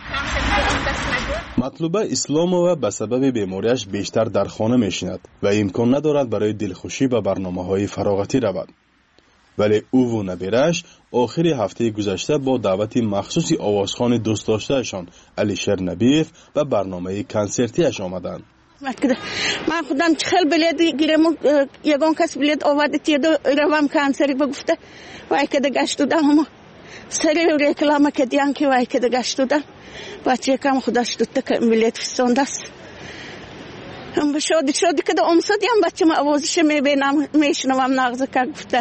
[SPEAKER 2] مطلوبه اسلام و به سبب بیماریش بیشتر در خانه میشیند و امکان ندارد برای دلخوشی به برنامه‌های فراغتی رود. ولی او و نبیرش آخر هفته گذشته با دعوت مخصوص آوازخوان دوست داشتهشان علیشر نبیف و برنامه کنسرتیش آمدند.
[SPEAKER 13] من خودم خیلی بلیت گیرم یگان کس بلیت آورده تیدو روام کنسری بگفته وای که دگشت دادم اما سری ریکلامه که دیان که وای که دگشت دادم بچه کم خودش دوسته که بلیت فستانده است. شادی که دا امسادی هم بچه ما آوازش میبینم میشنوم نغزه که گفته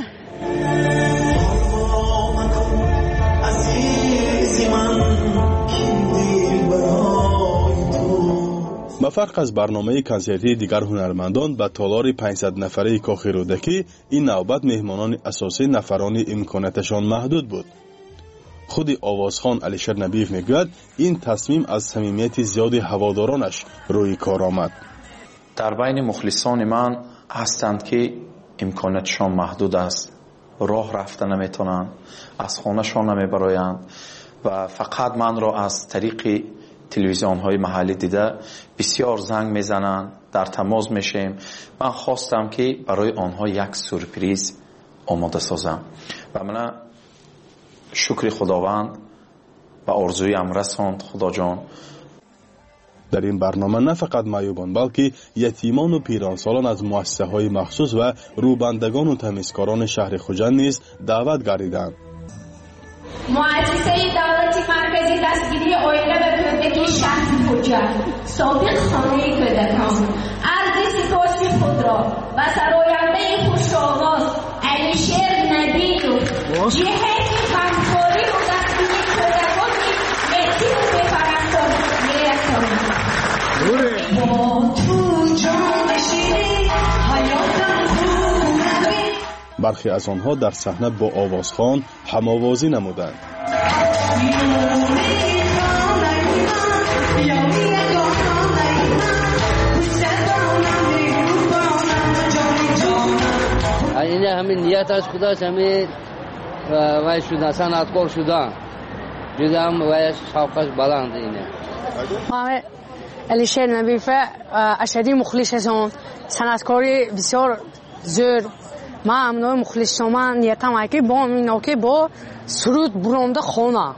[SPEAKER 2] مفرق از برنامه کنسرتی دیگر هنرمندان به تالار 500 نفره کاخ رودکی این نوبت مهمانان اساسی نفران امکاناتشان محدود بود. خود آوازخوان علیشر نبیف میگوید این تصمیم از صمیمیت زیاد هوادارانش روی کار آمد.
[SPEAKER 14] در بین مخلصان من هستند که امکاناتشان محدود است، راه رفتن نمیتونند، از خانهشان نمیبرایند و فقط من را از طریق تلویزیون‌های محلی دیده بسیار زنگ میزنن، در تماس میشیم. من خواستم که برای آنها یک سورپریز آماده سازم و من شکر خداوند و آرزویم رساند. خدا جان
[SPEAKER 2] در این برنامه نه فقط معیوبان بلکه یتیمان و پیرانسالان از مؤسسه‌های مخصوص و روبندگان و تمیزکاران شهر خوجند نیز دعوت گردیدند.
[SPEAKER 11] مؤسسه دولتی مرکزی دستگیری اویله و کودکی شهر خوجند سابق خانه کودکان عرض سپاسی خود را و سراینده خوش‌آواز علیشیر نبیل و جهت همکاری و دستگیری کودکان یتیم و بپرستان می‌رسانم. با تو جان شیرین حیاتم خوب نبی.
[SPEAKER 2] برخی از آنها در صحنه با آوازخوان هم‌آوازی نمودند.
[SPEAKER 15] این همین نیت از خداست، همین وای شدن صنعتکار شدن جدا هم وای شوقش بلند اینه.
[SPEAKER 16] ما علیشیر نبیفه اشدی مخلص هستم، صنعتکاری بسیار زور. ما امنو مخلص شما نیتم ای که با اینا که با سرود برنده خونه.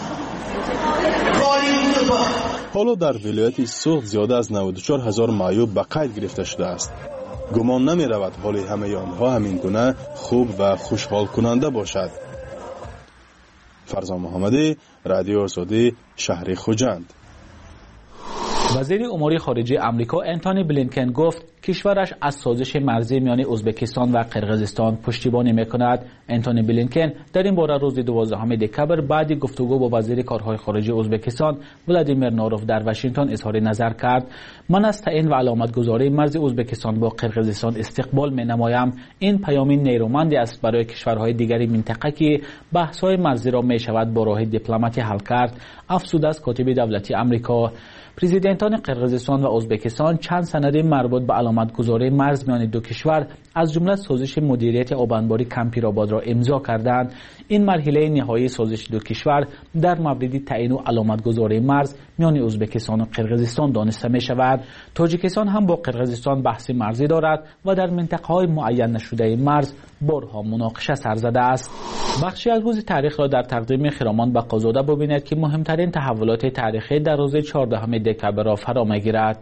[SPEAKER 2] حالا در ولایت سوخت زیاده از 94,000 معیوب به قید گرفته شده است. گمان نمی رود حال همه آنها همین گونه خوب و خوشحال کننده باشد. فرزان محمدی، رادیو آزادی، شهر خوجند.
[SPEAKER 1] وزیر امور خارجه آمریکا انتونی بلینکن گفت کشورش از سازش مرزی میان ازبکستان و قرقیزستان پشتیبانی میکند. انتونی بلینکن در این باره روز 12 دکبر بعد گفتگو با وزیر کارهای خارجه ازبکستان ولادیمیر نوروف در واشنگتن اظهار نظر کرد. من از تعیین و علامتگذاری مرز ازبکستان با قرقیزستان استقبال مینمایم. این پیامی نیرومندی است برای کشورهای دیگری منطقه که بحث‌های مرزی را میشود با راه دیپلماتی حل کرد، افزوده است کاتب دولتی آمریکا. پرزیدنتان قرقیزستان و ازبکستان چند سند مربوط به علامتگذاری مرز میان دو کشور از جمله سازش مدیریت آبانباری کمپیرآباد را امضا کردند. این مرحله نهایی سازش دو کشور در مورد تعیین و علامتگذاری مرز میان ازبکستان و قرقیزستان دانسته می شود. تاجیکستان هم با قرقیزستان بحث مرزی دارد و در منطقه‌های معین نشده مرز بارها مناقشه سر زده است. بخشی از روز تاریخ را در تقدیم خرامان بقازاده ببینید که مهمترین تحولات تاریخی در روز 14 دکبر را فرا می‌گیرد.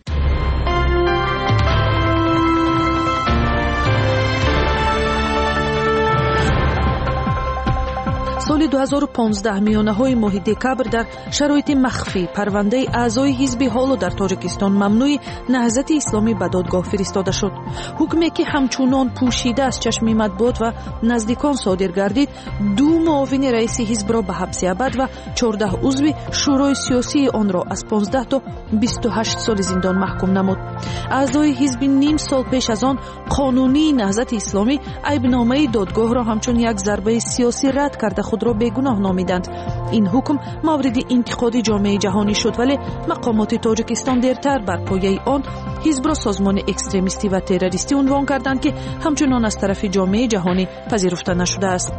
[SPEAKER 8] سال 2015 میانه‌های ماه دکبر در شرایط مخفی پرونده اعضای حزب حالو در تاجیکستان ممنوع نهضت اسلامی به دادگاه فرستاده شد. حکمی که همچنان پوشیده از چشم مطبوعات و نزدیکان صادر گردید، 2 معاون رئیس حزب را به حبس ابد و 14 عضو شورای سیاسی آن را از 15 تا 28 سال زندان محکوم نمود. اعضای حزب نیم سال پیش از آن قانونی نهضت اسلامی عیبنامه دادگاه را همچون یک ضربه سیاسی رد کرده خود را بیگناه نامیدند. این حکم مورد انتقاد جامعه جهانی شد، ولی مقامات تاجیکستان دیرتر بر پایه آن حزب را سازمان اکستریمیستی و تروریستی عنوان کردند که همچنان از طرف جامعه جهانی پذیرفته نشده است.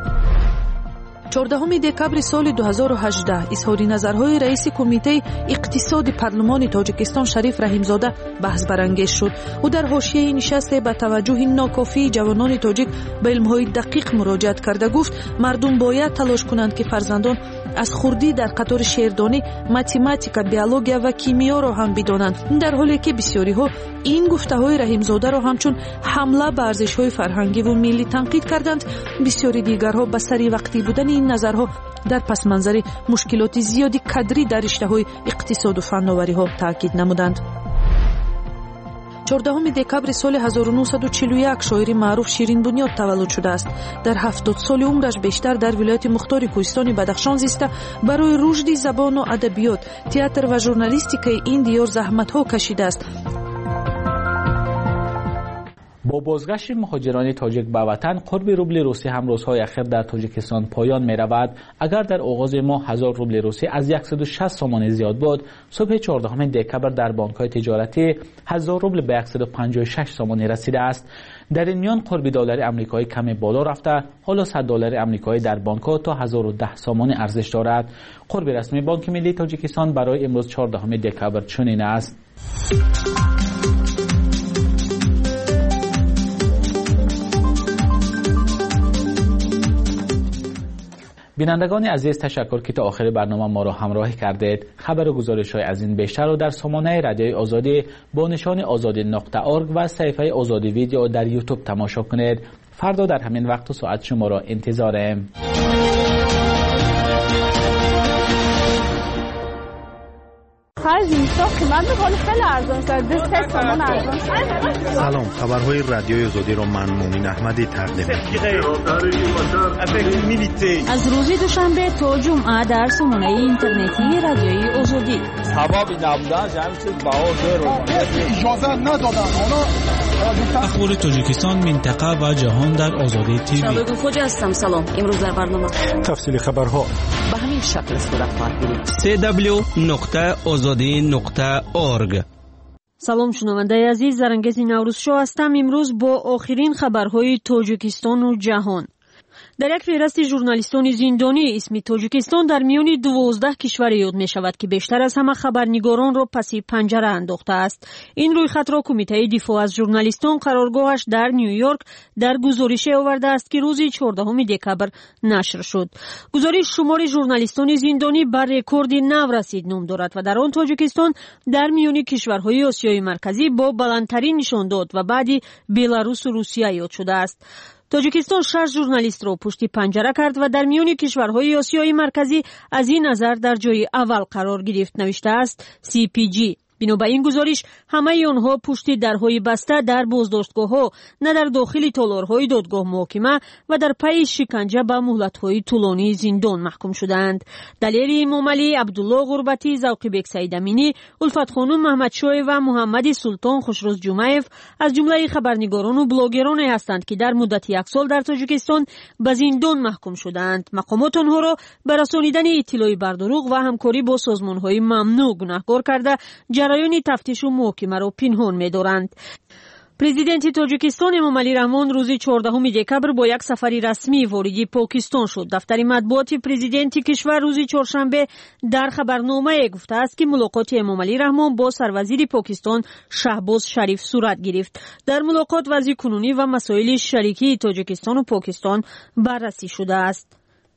[SPEAKER 8] 14 دکبر سال 2018 اظهار نظرهای رئیس کمیته اقتصاد پارلمان تاجیکستان شریف رحیمزاده بحث برانگیز شد. او در حاشیه نشست با توجه ناکافی جوانان تاجیک به علمهای دقیق مراجعت کرده گفت مردم باید تلاش کنند که فرزندان از خردی در قطار شعردانی، متماتیکا، بیولوژی و کیمیا را هم بدانند، در حالی که بسیاری ها این گفته‌های رحیمزاده را همچون حمله به ارزش‌های فرهنگی و ملی تنقید کردند. بسیاری دیگرها به سری وقتی بودن این نظرها در پس منظر مشکلات زیادی کادری در رشته‌های اقتصاد و فناوری‌ها تاکید نمودند. 14 دکبر سال 1941 شاعر معروف شیرین بنیاد تولد شده است. در 70 سال عمرش بیشتر در ولایت مختار کوهستان بدخشان زیسته. برای رشد زبان و ادبیات، تئاتر و ژورنالیستیک این دیار زحمت‌ها کشیده است.
[SPEAKER 1] با بازگشت مهاجران تاجیک به وطن، قرب روبل روسی هم روزهای اخیر در تاجیکستان پایان می رود. اگر در آغاز ماه 1000 روبل روسی از 160 سومانی زیاد بود، صبح 14 دکبر در بانک‌های تجارتی 1000 روبل به 156 سومانی رسیده است. در این میان قرب دلار آمریکایی کمی بالا رفته، حالا 100 دلار آمریکایی در بانک‌ها تا 1010 سومانی ارزش دارد. قرب رسمی بانک ملی تاجیکستان برای امروز 14 دکبر چنین است. بینندگان عزیز، تشکر که تا آخر برنامه ما را همراهی کردید. خبر و گزارش‌های از این بیشتر را در سامانه رادیوی آزادی با نشان azadi.org و صفحه آزادی ویدیو در یوتیوب تماشا کنید. فردا در همین وقت و ساعت شما را انتظارم.
[SPEAKER 9] سلام، خبرهای رادیوی آزادی را من مومن احمدی تقدیم
[SPEAKER 10] از روز دوشنبه تا جمعه در سامانه اینترنتی رادیوی آزادی.
[SPEAKER 17] اخبار تاجیکستان، منطقه و جهان در آزادی تیوی.
[SPEAKER 19] شبکه خوج هستم. سلام. امروز در برنامه
[SPEAKER 12] تفصیل خبرها
[SPEAKER 19] به همین شکل صورت خواهد گرفت.
[SPEAKER 17] www.azadi.org.
[SPEAKER 10] سلام شنونده عزیز، زرنگز نوروز شو هستم. امروز با آخرین خبرهای تاجیکستان و جهان. در یک فهرست ژورنالیستان زندانی، اسم تاجیکستان در میان 12 کشور یاد می شود که بیشتر از همه خبرنگاران را پس پنجره انداخته است. این رویخط را کمیته دفاع از ژورنالیستان قرارگاهش در نیویورک در گزارشی آورده است که روز 14 دکبر نشر شد. گزارش شمار ژورنالیستان زندانی بر رکورد نو رسید نام دارد و در آن تاجیکستان در میان کشورهای آسیای مرکزی با بلندترین نشان داد و بعدی بلاروس و روسیه یاد شده است. تاجیکستان 6 ژورنالیست را پشت پنجره کرد و در میان کشورهای آسیای مرکزی از این نظر در جای اول قرار گرفت، نوشته است CPG. بنا به این گزارش همه آنها پشت درهای بسته در بازداشتگاه‌ها، نه در داخل تالارهای دادگاه محاکمه و در پی شکنجه به مهلت‌های طولانی زندان محکوم شدند. دلیر امامعلی، عبدالله غربتی، ذوقی‌بک سیدامینی، الفت خانم محمدشاه و محمد سلطان خوشروز جمعیف از جمله خبرنگاران و بلاگرانی هستند که در مدت 1 سال در تاجیکستان به زندان محکوم شدند. مقامات آنها را به رسانیدن اطلاع بر دروغ و همکاری با سازمان‌های ممنوع گناهکار کرده جریان تفتیش و محاکمه را پنهان می‌دارند. پرزیدنت تاجیکستان امامعلی رحمان روز 14 دکبر با یک سفر رسمی وارد پاکستان شد. دفتر مطبوعات پرزیدنت کشور روز چهارشنبه در خبرنامه گفته است که ملاقات امامعلی رحمان با سروزیر پاکستان شهباز شریف صورت گرفت. در ملاقات وضع کنونی و مسائل شریکی تاجیکستان و پاکستان بررسی شده است.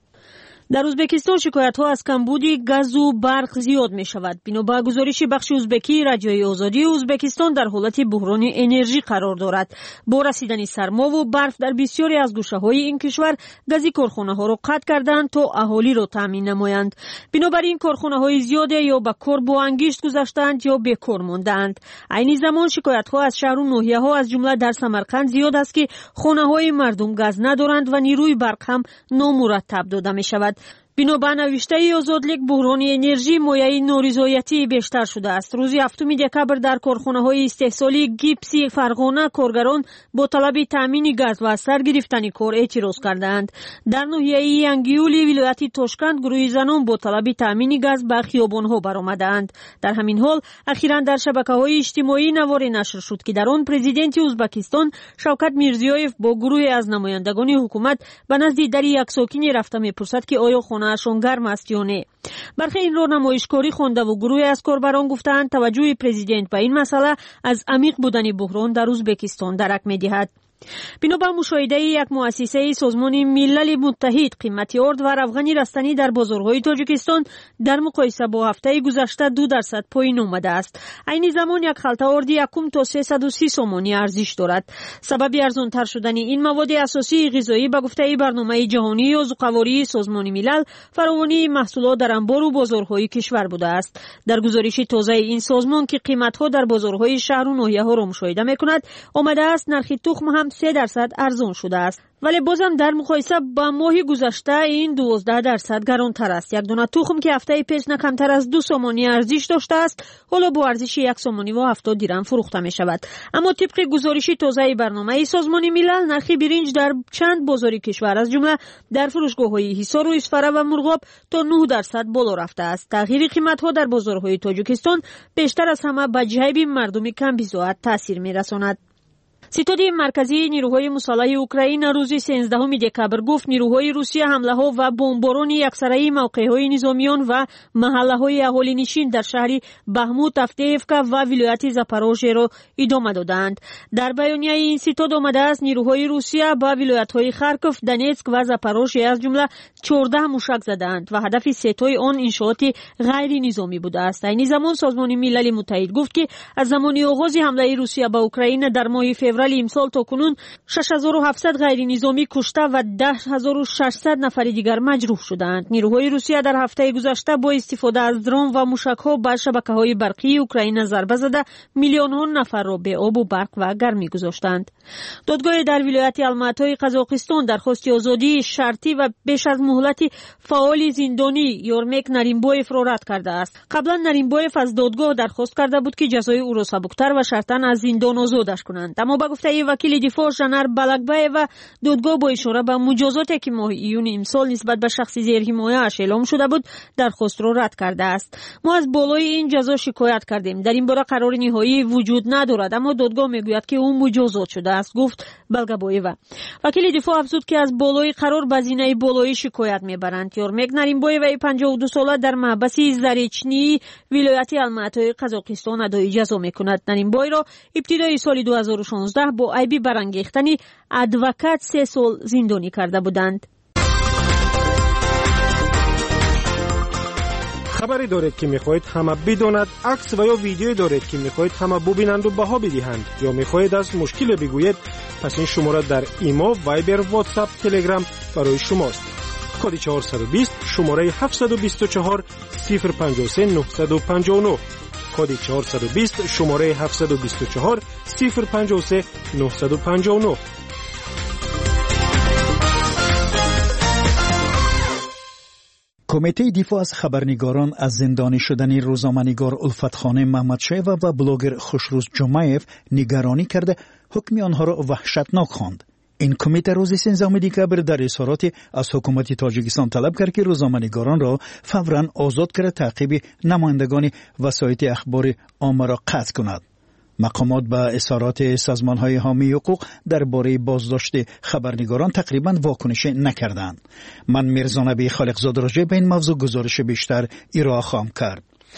[SPEAKER 10] در ازبکستان شکایت‌ها از کمبود گاز و برق زیاد می‌شود. بنا به گزارش بخش ازبکی رادیوی آزادی، ازبکستان در حالت بحران انرژی قرار دارد. با رسیدن سرما و برف در بسیاری از گوشه‌های این کشور، گازی کارخانه‌ها را قطع کردند تا اهالی را تامین نمایند. بنابراین کارخانه‌های زیاد یا به کار با انگشت گذاشتند یا بیکار ماندند. عین زمان شکایت‌ها از شهر و ناحیه‌ها از جمله در سمرقند زیاد است که خانه‌های مردم گاز ندارند و نیروی برق هم نامرتب داده می‌شود. بنا به نوشته آزادلیک، بحران انرژی مایه نارضایتی بیشتر شده است. روز 7 دکبر در کارخانه‌های استحصالی گیپس فرغانه کارگران با طلب تامین گاز و سر گرفتن کار اعتراض کردند. در ناحیه انگیولی ولایت تاشکند گروه زنان با طلب تامین گاز به خیابان‌ها برآمدند. در همین حال اخیراً در شبکه‌های اجتماعی نواری نشر شد که در آن پرزیدنت ازبکستان شوکت میرزیویف با گروهی از نمایندگان حکومت به نزد در یک ساکنی رفته می‌پرسد که آیا خانه‌شان گرم است یا نه. برخی این را نمایشکاری خوانده و گروهی از کاربران گفتند توجه پرزیدنت به این مسئله از عمیق بودن بحران در ازبکستان درک می‌دهد. بنا به مشاهده یک مؤسسه سازمان ملل متحد، قیمت ارد و روغن رستنی در بازارهای تاجیکستان در مقایسه با هفته گذشته 2% پایین آمده است. عین زمان یک خلطه ارد 1 تا 330 سومانی ارزش دارد. سبب ارزان‌تر شدن این مواد اساسی غذایی به گفته برنامه جهانی عضوقواری سازمان ملل فراوانی محصولات در انبار و بازارهای کشور بوده است. در گزارش تازه این سازمان که قیمت‌ها در بازارهای شهر و ناحیه‌ها را مشاهده می‌کند، آمده است نرخ تخم هم 3% ارزان شده است. ولی بازم در مقایسه با ماه گذشته این 12% گرانتر است. یک دانه تخم که هفته پیش نه کمتر از 2 سومانی ارزش داشته است، حالا با ارزش 1 سومانی و 70 درم فروخته می شود. اما طبق گزارش تازه برنامه سازمان ملل، نرخ برنج در چند بازار کشور از جمله در فروشگاه‌های حصار و اسفره و مرغاب تا 9% بالا رفته است. تغییر قیمت‌ها در بازارهای تاجیکستان بیشتر از همه به جیب مردم کم بی‌زاعت تاثیر می‌رساند. ستاد مرکزی نیروهای مسلح اوکراین روز 13 دکبر گفت نیروهای روسیه حمله‌ها و بمباران اکثریت موقع‌های نظامیان و محله‌های اهالی نشین در شهر بهموت، افتیفکا و ولایت زاپاروژیه را ادامه دادند. در بیانیه این ستاد آمده است نیروهای روسیه با ولایت‌های خارکوف، دونیتسک و زاپاروژیه از جمله 14 موشک زدند و هدف ستای آن انشاءات غیر نظامی بوده است. این زمان سازمان ملل متحد گفت که از زمان آغاز حمله روسیه به اوکراین در ماه فوریه امسال تا کنون 6700 غیر نظامی کشته و 10600 نفر دیگر مجروح شدند. نیروهای روسیه در هفته گذشته با استفاده از درون و موشک‌ها بر شبکه‌های برقی اوکراین ضربه زده میلیون‌ها نفر را به آب و برق و گرمی گذاشتند. دادگاه در ولایت الماتای قزاقستان درخواست آزادی شرطی و بیش از مهلت فعال زندانی یورمک نریمبویف را رد کرده است. قبلا نریمبویف از دادگاه درخواست کرده بود که جزای او را سبکتر و شرطاً از زندان آزادش کنند، اما با گفته وکیل دفاع ژنر بلکبای و دادگاه با اشاره به مجازاتی که ماه ایون امسال نسبت به شخص زیر حمایه‌اش اعلام شده بود درخواست را رد کرده است. ما از بالای این جزا شکایت کردیم، در این باره قرار نهایی وجود ندارد، اما دادگاه میگوید که اون مجازات شده است، گفت بلکبایeva. وکیل دفاع افزود که از بالای قرار به زینه بالایی شکایت میبرند. یورمک نریمبویeva 52 ساله در محبس زریچنی ولایت الماتای قزاقستان ادای جزا میکند. نریمبوی را ابتدای سال 2016 با عیب برانگیختن ادوکات 3 سال زندانی کرده بودند.
[SPEAKER 12] خبری دارید که میخواهید همه بداند، عکس و یا ویدیویی دارید که میخواهید همه ببینند و بها بدهند، یا میخواهید از مشکل بگویید، پس این شماره در ایما، وایبر، واتساپ، تلگرام برای شماست. کد 420 شماره 724 053 959. کد 420 شماره 724 053 959.
[SPEAKER 18] کمیته دفاع از خبرنگاران از زندانی شدن روزنامه‌نگار الفتخانه محمدشایو و بلاگر خوشروز جمعیف نگرانی کرده حکم آنها را وحشتناک خواند. این کمیته روز 13 دکبر در اظهاراتی از حکومت تاجیکستان طلب کرد که روزنامه‌نگاران را فوراً آزاد کرده تعقیب نمایندگان وسایط اخبار عامه را قطع کند. مقامات به اظهارات سازمان‌های حامی حقوق درباره بازداشت خبرنگاران تقریباً واکنش نکردند. من میرزا نبی خالقزاده راجع به این موضوع گزارش بیشتر ارائه خواهم کرد.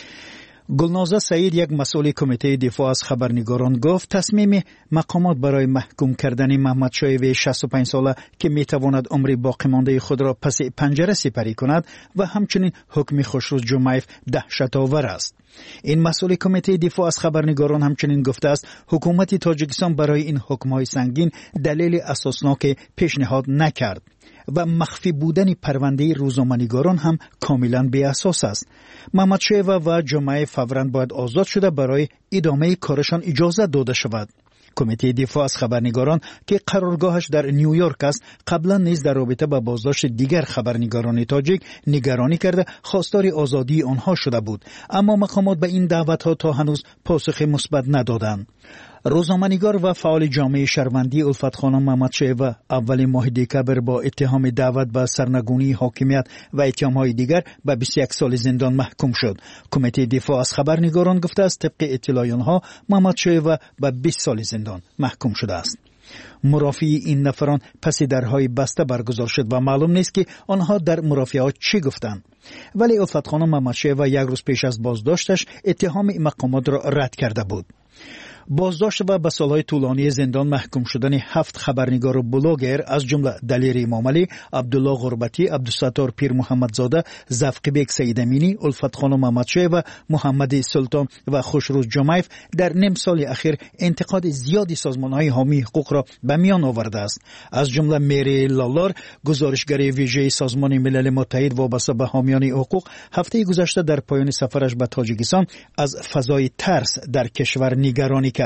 [SPEAKER 18] گلنازه سعید، یک مسئول کمیته دفاع از خبرنگاران، گفت تصمیم مقامات برای محکوم کردن محمدشایو 65 ساله که میتواند عمر باقی مانده خود را پس پنجره سپری کند و همچنین حکم خوشروز جمعیف دهشت‌آور است. این مسئول کمیته دفاع از خبرنگاران همچنین گفته است حکومت تاجیکستان برای این حکم‌های سنگین دلیل اساسناک پیشنهاد نکرد و مخفی بودن پرونده روزنامه‌نگاران هم کاملا بی اساس است. محمدشایو و جمعه فوراً باید آزاد شده برای ادامه کارشان اجازه داده شود. کمیته دفاع از خبرنگاران که قرارگاهش در نیویورک است قبلا نیز در رابطه با بازداشت دیگر خبرنگاران تاجیک نگرانی کرده خواستار آزادی آنها شده بود، اما مقامات به این دعوت‌ها تا هنوز پاسخ مثبت ندادند. روزنامه‌نگار و فعال جامعه شهروندی الفتخانه محمدشایو اول ماه دکبر با اتهام دعوت به سرنگونی حاکمیت و اتهام‌های دیگر به 21 سال زندان محکوم شد. کمیته دفاع از خبرنگاران گفته است طبق اطلاع آنها محمدشایو به 20 سال زندان محکوم شده است. مرافعه این نفران پس درهای بسته برگزار شد و معلوم نیست که آنها در مرافعات چی گفتند. ولی الفتخانه محمدشایو یک روز پیش از بازداشتش اتهام مقامات را رد کرده بود. بازداشت و به سالهای طولانی زندان محکوم شدن 7 خبرنگار و بلاگر از جمله دلیر امامعلی، عبدالله غربتی، عبدالستار پیر محمدزاده، زفقبیک سید امینی، الفتخانه محمدشایو و محمد سلطان و خوشروز جمعیف در نیم سال اخیر انتقاد زیادی سازمان‌های حامی حقوق را به میان آورده است. از جمله مری لالار، گزارشگر ویژه سازمان ملل متحد وابسته به حامیان حقوق، هفته گذشته در پایان سفرش به تاجیکستان از فضای ترس در کشور نگرانی کرد.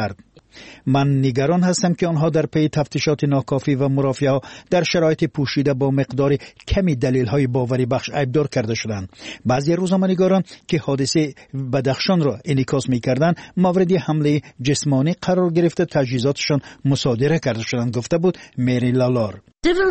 [SPEAKER 18] من نگران هستم که آنها در پی تفتیشات ناکافی و مرافعه در شرایط پوشیده با مقدار کمی دلیل‌های باوری بخش ایبدار کرده شدند. بعضی روزنامه‌نگاران که حادثه بدخشان را انعکاس می‌کردند مورد حمله جسمانی قرار گرفته تجهیزاتشان مصادره کرده شدند، گفته بود مری لالار.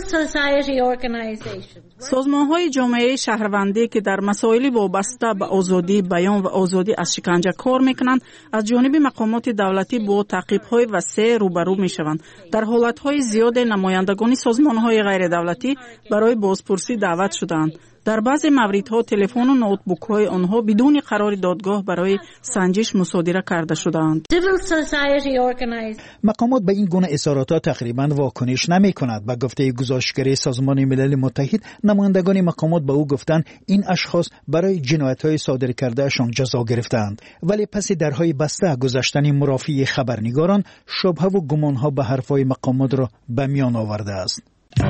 [SPEAKER 20] سازمان‌های جامعه شهروندی که در مسائل وابسته به آزادی بیان و آزادی از شکنجه کار می‌کنند از جانب مقامات دولتی با تعقیب‌های وسیع روبرو می‌شوند. در حالت‌های زیاد نمایندگان سازمان‌های غیر دولتی برای بازپرسی دعوت شدند. در بعضی موردها تلفن و نوتبوک‌های آنها بدون قرار دادگاه برای سنجش مصادره کرده شدند.
[SPEAKER 18] مقامات به این گونه اظهارات تقریباً واکنش نمی‌کند. با گفته گزارشگر سازمان ملل متحد، نمایندگان مقامات به او گفتند این اشخاص برای جنایت‌های صادر کردهشان جزا گرفتند، ولی پس درهای بسته گذشتن مرافعه خبرنگاران شبهه و گمان‌ها به حرف‌های مقامات را به میان آورده است.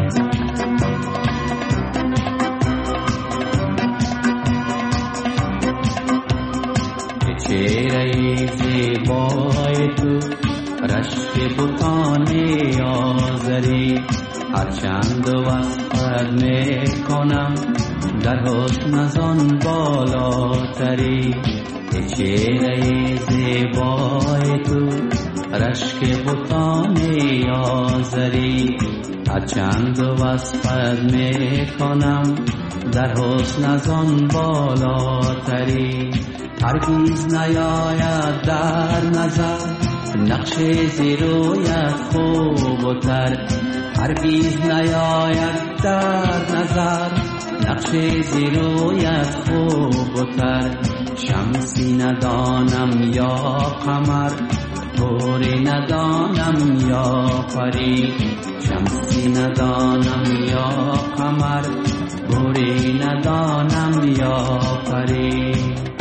[SPEAKER 21] چهره زیبای تو رشک بتان آزری هرچند وصفت میکنم در حسن از آن بالاتری. چهره زیبای تو رشک بتان آزری هرچند وصفت میکنم در حسن از آن بالاتری. هرگز نیاید در نظر نقش زیرویت خوب و تر. هرگز نیاید در نظر نقش زیرویت خوب و تر. شمسی ندانم یا قمر طوری ندانم یا پری. شمسی ندانم یا قمر طوری ندانم یا پری.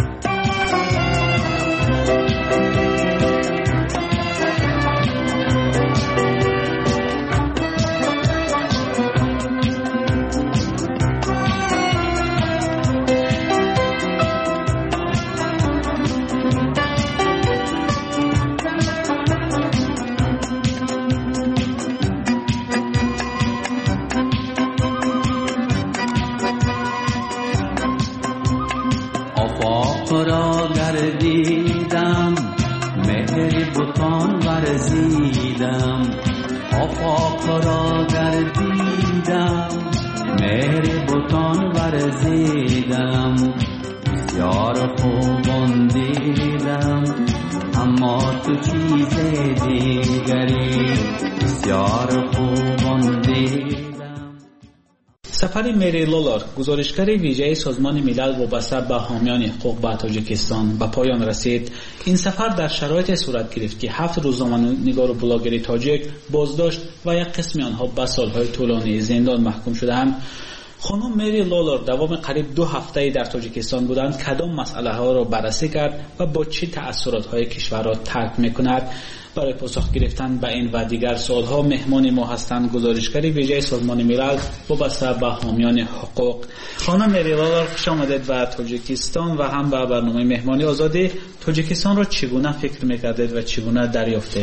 [SPEAKER 21] را گردیدم مهر بتان ورزیدم. آفاق را گردیدم مهر بتان ورزیدم. بسیار خوبان دیدم اما تو چیز دیگری. بسیار خوبان دیدم.
[SPEAKER 1] سفر مری لالار، گزارشگر ویژه سازمان ملل وابسته به حامیان حقوق به تاجیکستان به پایان رسید. این سفر در شرایط صورت گرفت که 7 روزنامه‌نگار و بلاگر تاجیک بازداشت و یک قسم آنها به سالهای طولانی زندان محکوم شدند. خانم مری لالار دوام قریب 2 هفته در تاجیکستان بودند. کدام مسئله ها را بررسی کرد و با چه تأثیرات های کشور را ترک میکند؟ برای پاسخ گرفتن به این و دیگر سوالها مهمان ما هستند گزارشگر ویژه سازمان ملل وابسته به حامیان حقوق. خانم مری لالار، خوش آمدید به تاجیکستان و هم به برنامه مهمانی آزادی. تاجیکستان را چگونه فکر میکردید و چگونه دریافتید؟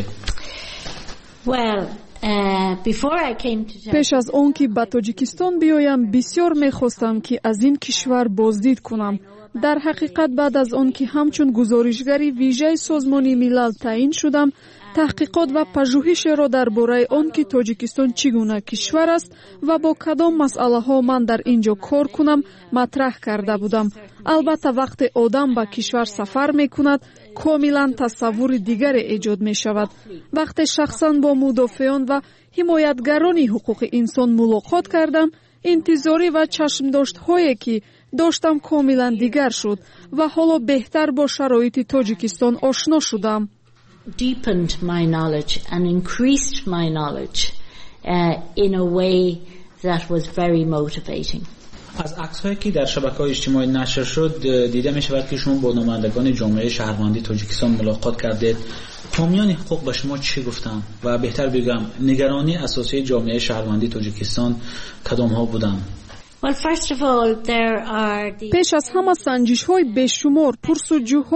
[SPEAKER 23] پیش از آن که به تاجیکستان بیایم بسیار میخواستم که از این کشور بازدید کنم. در حقیقت بعد از آن که همچون گزارشگری ویژه سازمان ملل تعیین شدم، تحقیقات و پژوهش را درباره آن که تاجیکستان چگونه کشور است و با کدام مسئله ها من در اینجا کار کنم مطرح کرده بودم. البته وقتی آدم به کشور سفر می کند کاملا تصور دیگری ایجاد می شود. وقتی شخصا با مدافعان و حمایتگران حقوق انسان ملاقات کردم، انتظاری و چشم داشت هایی که داشتم کاملا دیگر شد و حالا بهتر با شرایط تاجیکستان آشنا شدم.
[SPEAKER 24] Deepened my knowledge and increased my knowledge in a way that was very motivating.
[SPEAKER 1] از عکس‌هایی که در شبکه‌های اجتماعی نشر شد دیده می‌شود که شما با نمایندگان جامعه شهروندی تاجیکستان ملاقات کردید. حامیان حقوق به شما چی گفتند و بهتر بگم نگرانی اساسی جامعه شهروندی تاجیکستان کدام‌ها بودند؟
[SPEAKER 23] پیش از همه سنجش‌های بیشمار، پرسجوها،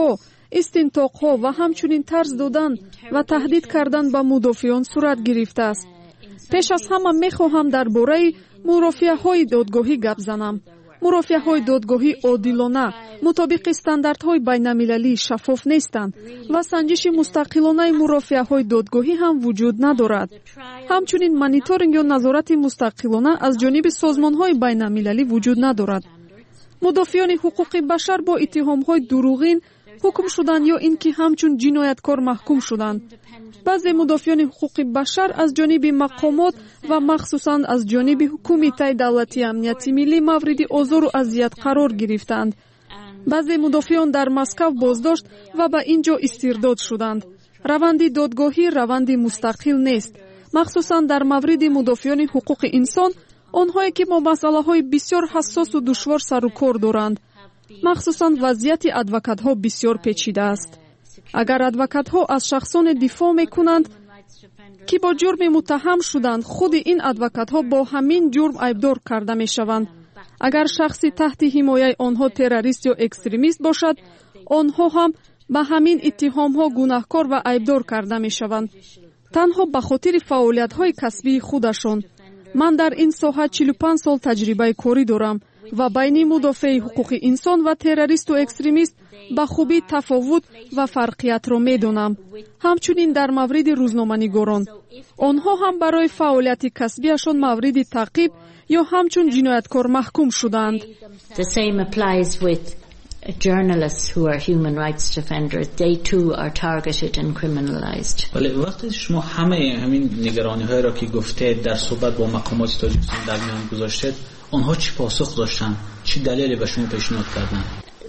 [SPEAKER 23] истинтоқҳо ва ҳамчунин тарз додан ва таҳдид кардан ба мудофиён сурат гирифтааст. пеш аз ҳама мехоҳам дар бораи мурофиаҳои додгоҳӣ гап занам. мурофиаҳои додгоҳӣ одилона, мутобиқи стандартҳои байналмилалӣ шаффоф нестанд ва санҷиши мустақилонаи мурофиаҳои додгоҳӣ ҳам вуҷуд надорад. ҳамчунин мониторинг ё назорати мустақилона аз ҷониби созмонҳои байналмилалӣ вуҷуд надорад. мудофиёни ҳуқуқи башар бо иттиҳомҳои дурӯғин ҳукм шуданд ё ин ки ҳамчун ҷинояткор маҳкум шуданд. баъзе мудофиёни ҳуқуқи башар аз ҷониби мақомот ва махсусан аз ҷониби Кумитаи давлатии амнияти миллӣ мавриди озору азият қарор гирифтанд. баъзе мудофиён дар Москав боздошт ва ба ин ҷо истирдод шуданд. раванди додгоҳӣ раванди мустақил нест, махсусан дар мавриди мудофиёни ҳуқуқи инсон, онҳое ки бо масъалаҳои бисёр ҳассосу душвор сару кор доранд. махсусан вазъияти адвокатҳо бисёр печида аст. агар адвокатҳо аз шахсоне дифоъ мекунанд ки бо ҷурми муттаҳам шуданд, худи ин адвокатҳо бо ҳамин ҷурм айбдор карда мешаванд. агар шахси таҳти ҳимояи онҳо террорист ё экстремист бошад, онҳо ҳам ба ҳамин иттиҳомҳо гунаҳкор ва айбдор карда мешаванд, танҳо ба хотири фаъолиятҳои касбии худашон. ман дар ин соҳа 45 сол таҷрибаи корӣ дорам ва байни мудофиаи ҳуқуқи инсон ва террористу экстремист ба хубӣ тафовут ва фарқиятро медонам. ҳамчунин дар мавриди рӯзноманигорон, онҳо ҳам барои фаъолияти касбиашон мавриди таъқиб ё ҳамчун ҷинояткор маҳкум шуданд.
[SPEAKER 24] The same applies with journalists who are human rights defenders. They too are targeted and criminalized.
[SPEAKER 1] ولی وقتی شما همین نگرانی‌های را که گفتید در صحبت با مقامات تاجیکستان در میان گذاشتید، آنها چی پاسخ داشتند؟ چی دلیلی به شما پیشنهاد کردند؟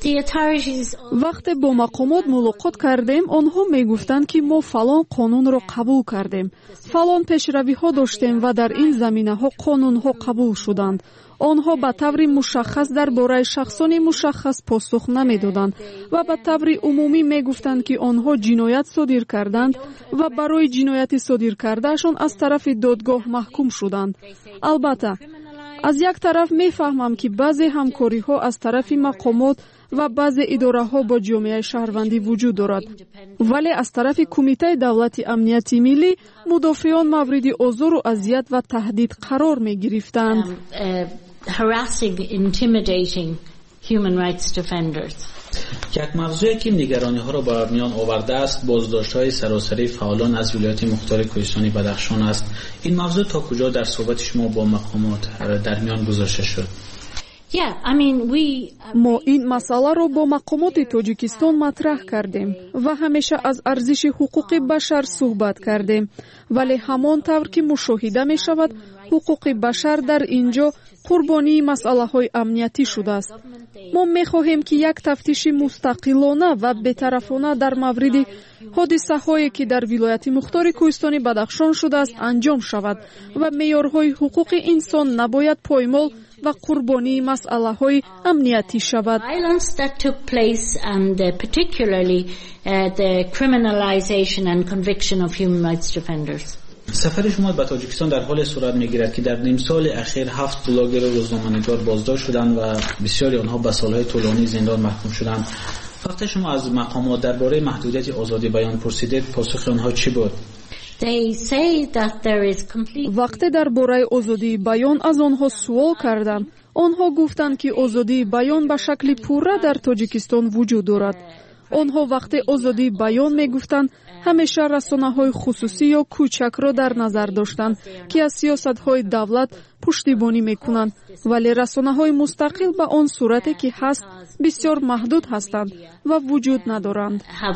[SPEAKER 23] вақте бо мақомот мулоқот кардем, онҳо мегуфтанд ки мо фалон қонунро қабул кардем, фалон пешравиҳо доштем ва дар ин заминаҳо қонунҳо қабул шуданд. онҳо ба таври мушаххас дар бораи шахсони мушаххас посух намедоданд ва ба таври умумӣ мегуфтанд ки онҳо ҷиноят содир карданд ва барои ҷинояти содир кардаашон аз тарафи додгоҳ маҳкум шуданд. албатта, аз як тараф мефаҳмам ки баъзе ҳамкориҳо аз тарафи мақомот ва баъзе идораҳо бо ҷомеаи шаҳрвандӣ вуҷуд дорад, вале аз тарафи Кумитаи давлати амнияти миллӣ мудофиён мавриди озору азият ва таҳдид қарор мегирифтанд.
[SPEAKER 1] یک موضوعی که نگرانی ها را به میان آورده است بازداشت های سراسری فعالان از ولایت مختار کوهستانی بدخشان است. این موضوع تا کجا در صحبت شما با مقامات در میان گذاشته شد؟
[SPEAKER 23] мо ин масъаларо бо мақомоти тоҷикистон матраҳ кардем ва ҳамеша аз арзиши ҳуқуқи башар суҳбат кардем, вале ҳамон тавр ки мушоҳида мешавад, ҳуқуқи башар дар ин ҷо қурбонии масъалаҳои амниятӣ шудааст. мо мехоҳем ки як тафтиши мустақилона ва бетарафона дар мавриди ҳодисаҳое ки дар вилояти мухтори кӯҳистони бадахшон шудааст анҷом шавад ва меъёрҳои ҳуқуқи инсон набояд поймол ва қурбонии масъалаҳои амниятӣ шавад.
[SPEAKER 1] سفر شما به تاجیکستان در حال صورت میگیرد که در نیم سال اخیر 7 بلاگر و روزنامه‌نگار بازداشت شدند و بسیاری آنها به سالهای طولانی زندان محکوم شدند. وقتی شما از مقامات درباره محدودیت آزادی بیان پرسیدید، پاسخ آنها چی بود؟
[SPEAKER 23] вақте дар бораи озодии баён аз онҳо суол кардам, онҳо гуфтанд ки озодии баён ба шакли пурра дар тоҷикистон вуҷуд дорад. онҳо вақте озодии баён мегуфтанд, ҳамеша расонаҳои хусусӣ ё кӯчакро дар назар доштанд ки аз сиёсатҳои давлат пуштибонӣ мекунанд, вале расонаҳои мустақил ба он сурате ки ҳаст бисёр маҳдуд ҳастанд ва вуҷуд надоранд.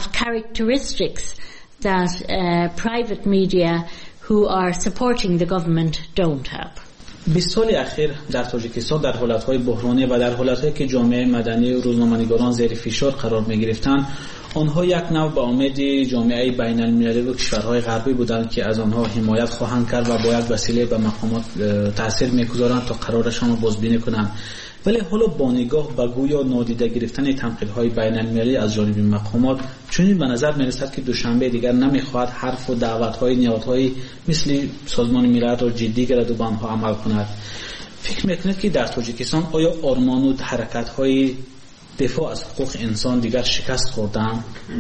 [SPEAKER 24] That private media who are supporting the government don't have.
[SPEAKER 1] 20 سال اخیر در تاجیکستان در حالتهای بحرانی و در حالتهایی که جامعه مدنی و روزنامه‌نگاران زیر فشار قرار می‌گرفتند، آنها یک نوع به امید جامعه بین‌المللی و کشورهای غربی بودند که از آنها حمایت خواهند کرد و با یک وسیله به مقامات تاثیر می‌گذارند تا قرارشان را بازبینی کنند. ولی حالا با نگاه به گویا نادیده گرفتن تنقیدهای بین‌المللی از جانب مقامات، چنین به نظر می‌رسد که دوشنبه دیگر نمی‌خواهد حرف و دعوت‌های نهادهای مثل سازمان ملل را جدی گیرد و به آنها عمل کند. فکر می‌کنید که در تاجیکستان آیا آرمان و حرکت‌های دفاع از حقوق انسان دیگر شکست خوردند؟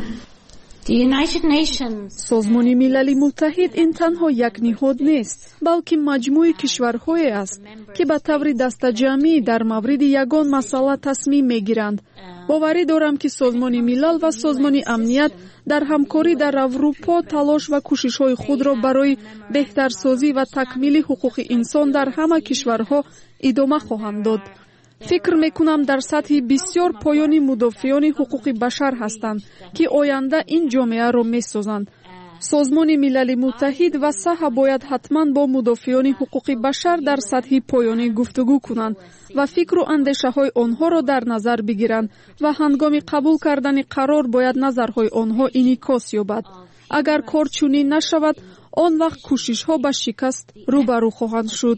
[SPEAKER 23] سازمان ملل متحد این تنها یک نهاد نیست، بلکه مجموعه کشورهایی است که به طور دسته‌جمعی در مورد یگان مسئله تصمیم میگیرند. باوری دارم که سازمان ملل و سازمان امنیت در همکاری در اروپا تلاش و کوشش‌های خود را برای بهترسازی و تکمیل حقوق انسان در همه کشورها ادامه خواهند داد. فکر میکنم در سطح بسیار پایانی مدافعان حقوق بشر هستند که آینده این جامعه را میسازند. سازمان ملل متحد و صحه باید حتما با مدافعان حقوق بشر در سطح پایانی گفتگو کنند و فکر و اندیشه های آنها را در نظر بگیرند و هنگام قبول کردن قرار باید نظرهای آنها انعکاس یابد. اگر کار چنین نشود، آن وقت کوشش ها به شکست روبرو خواهند شد.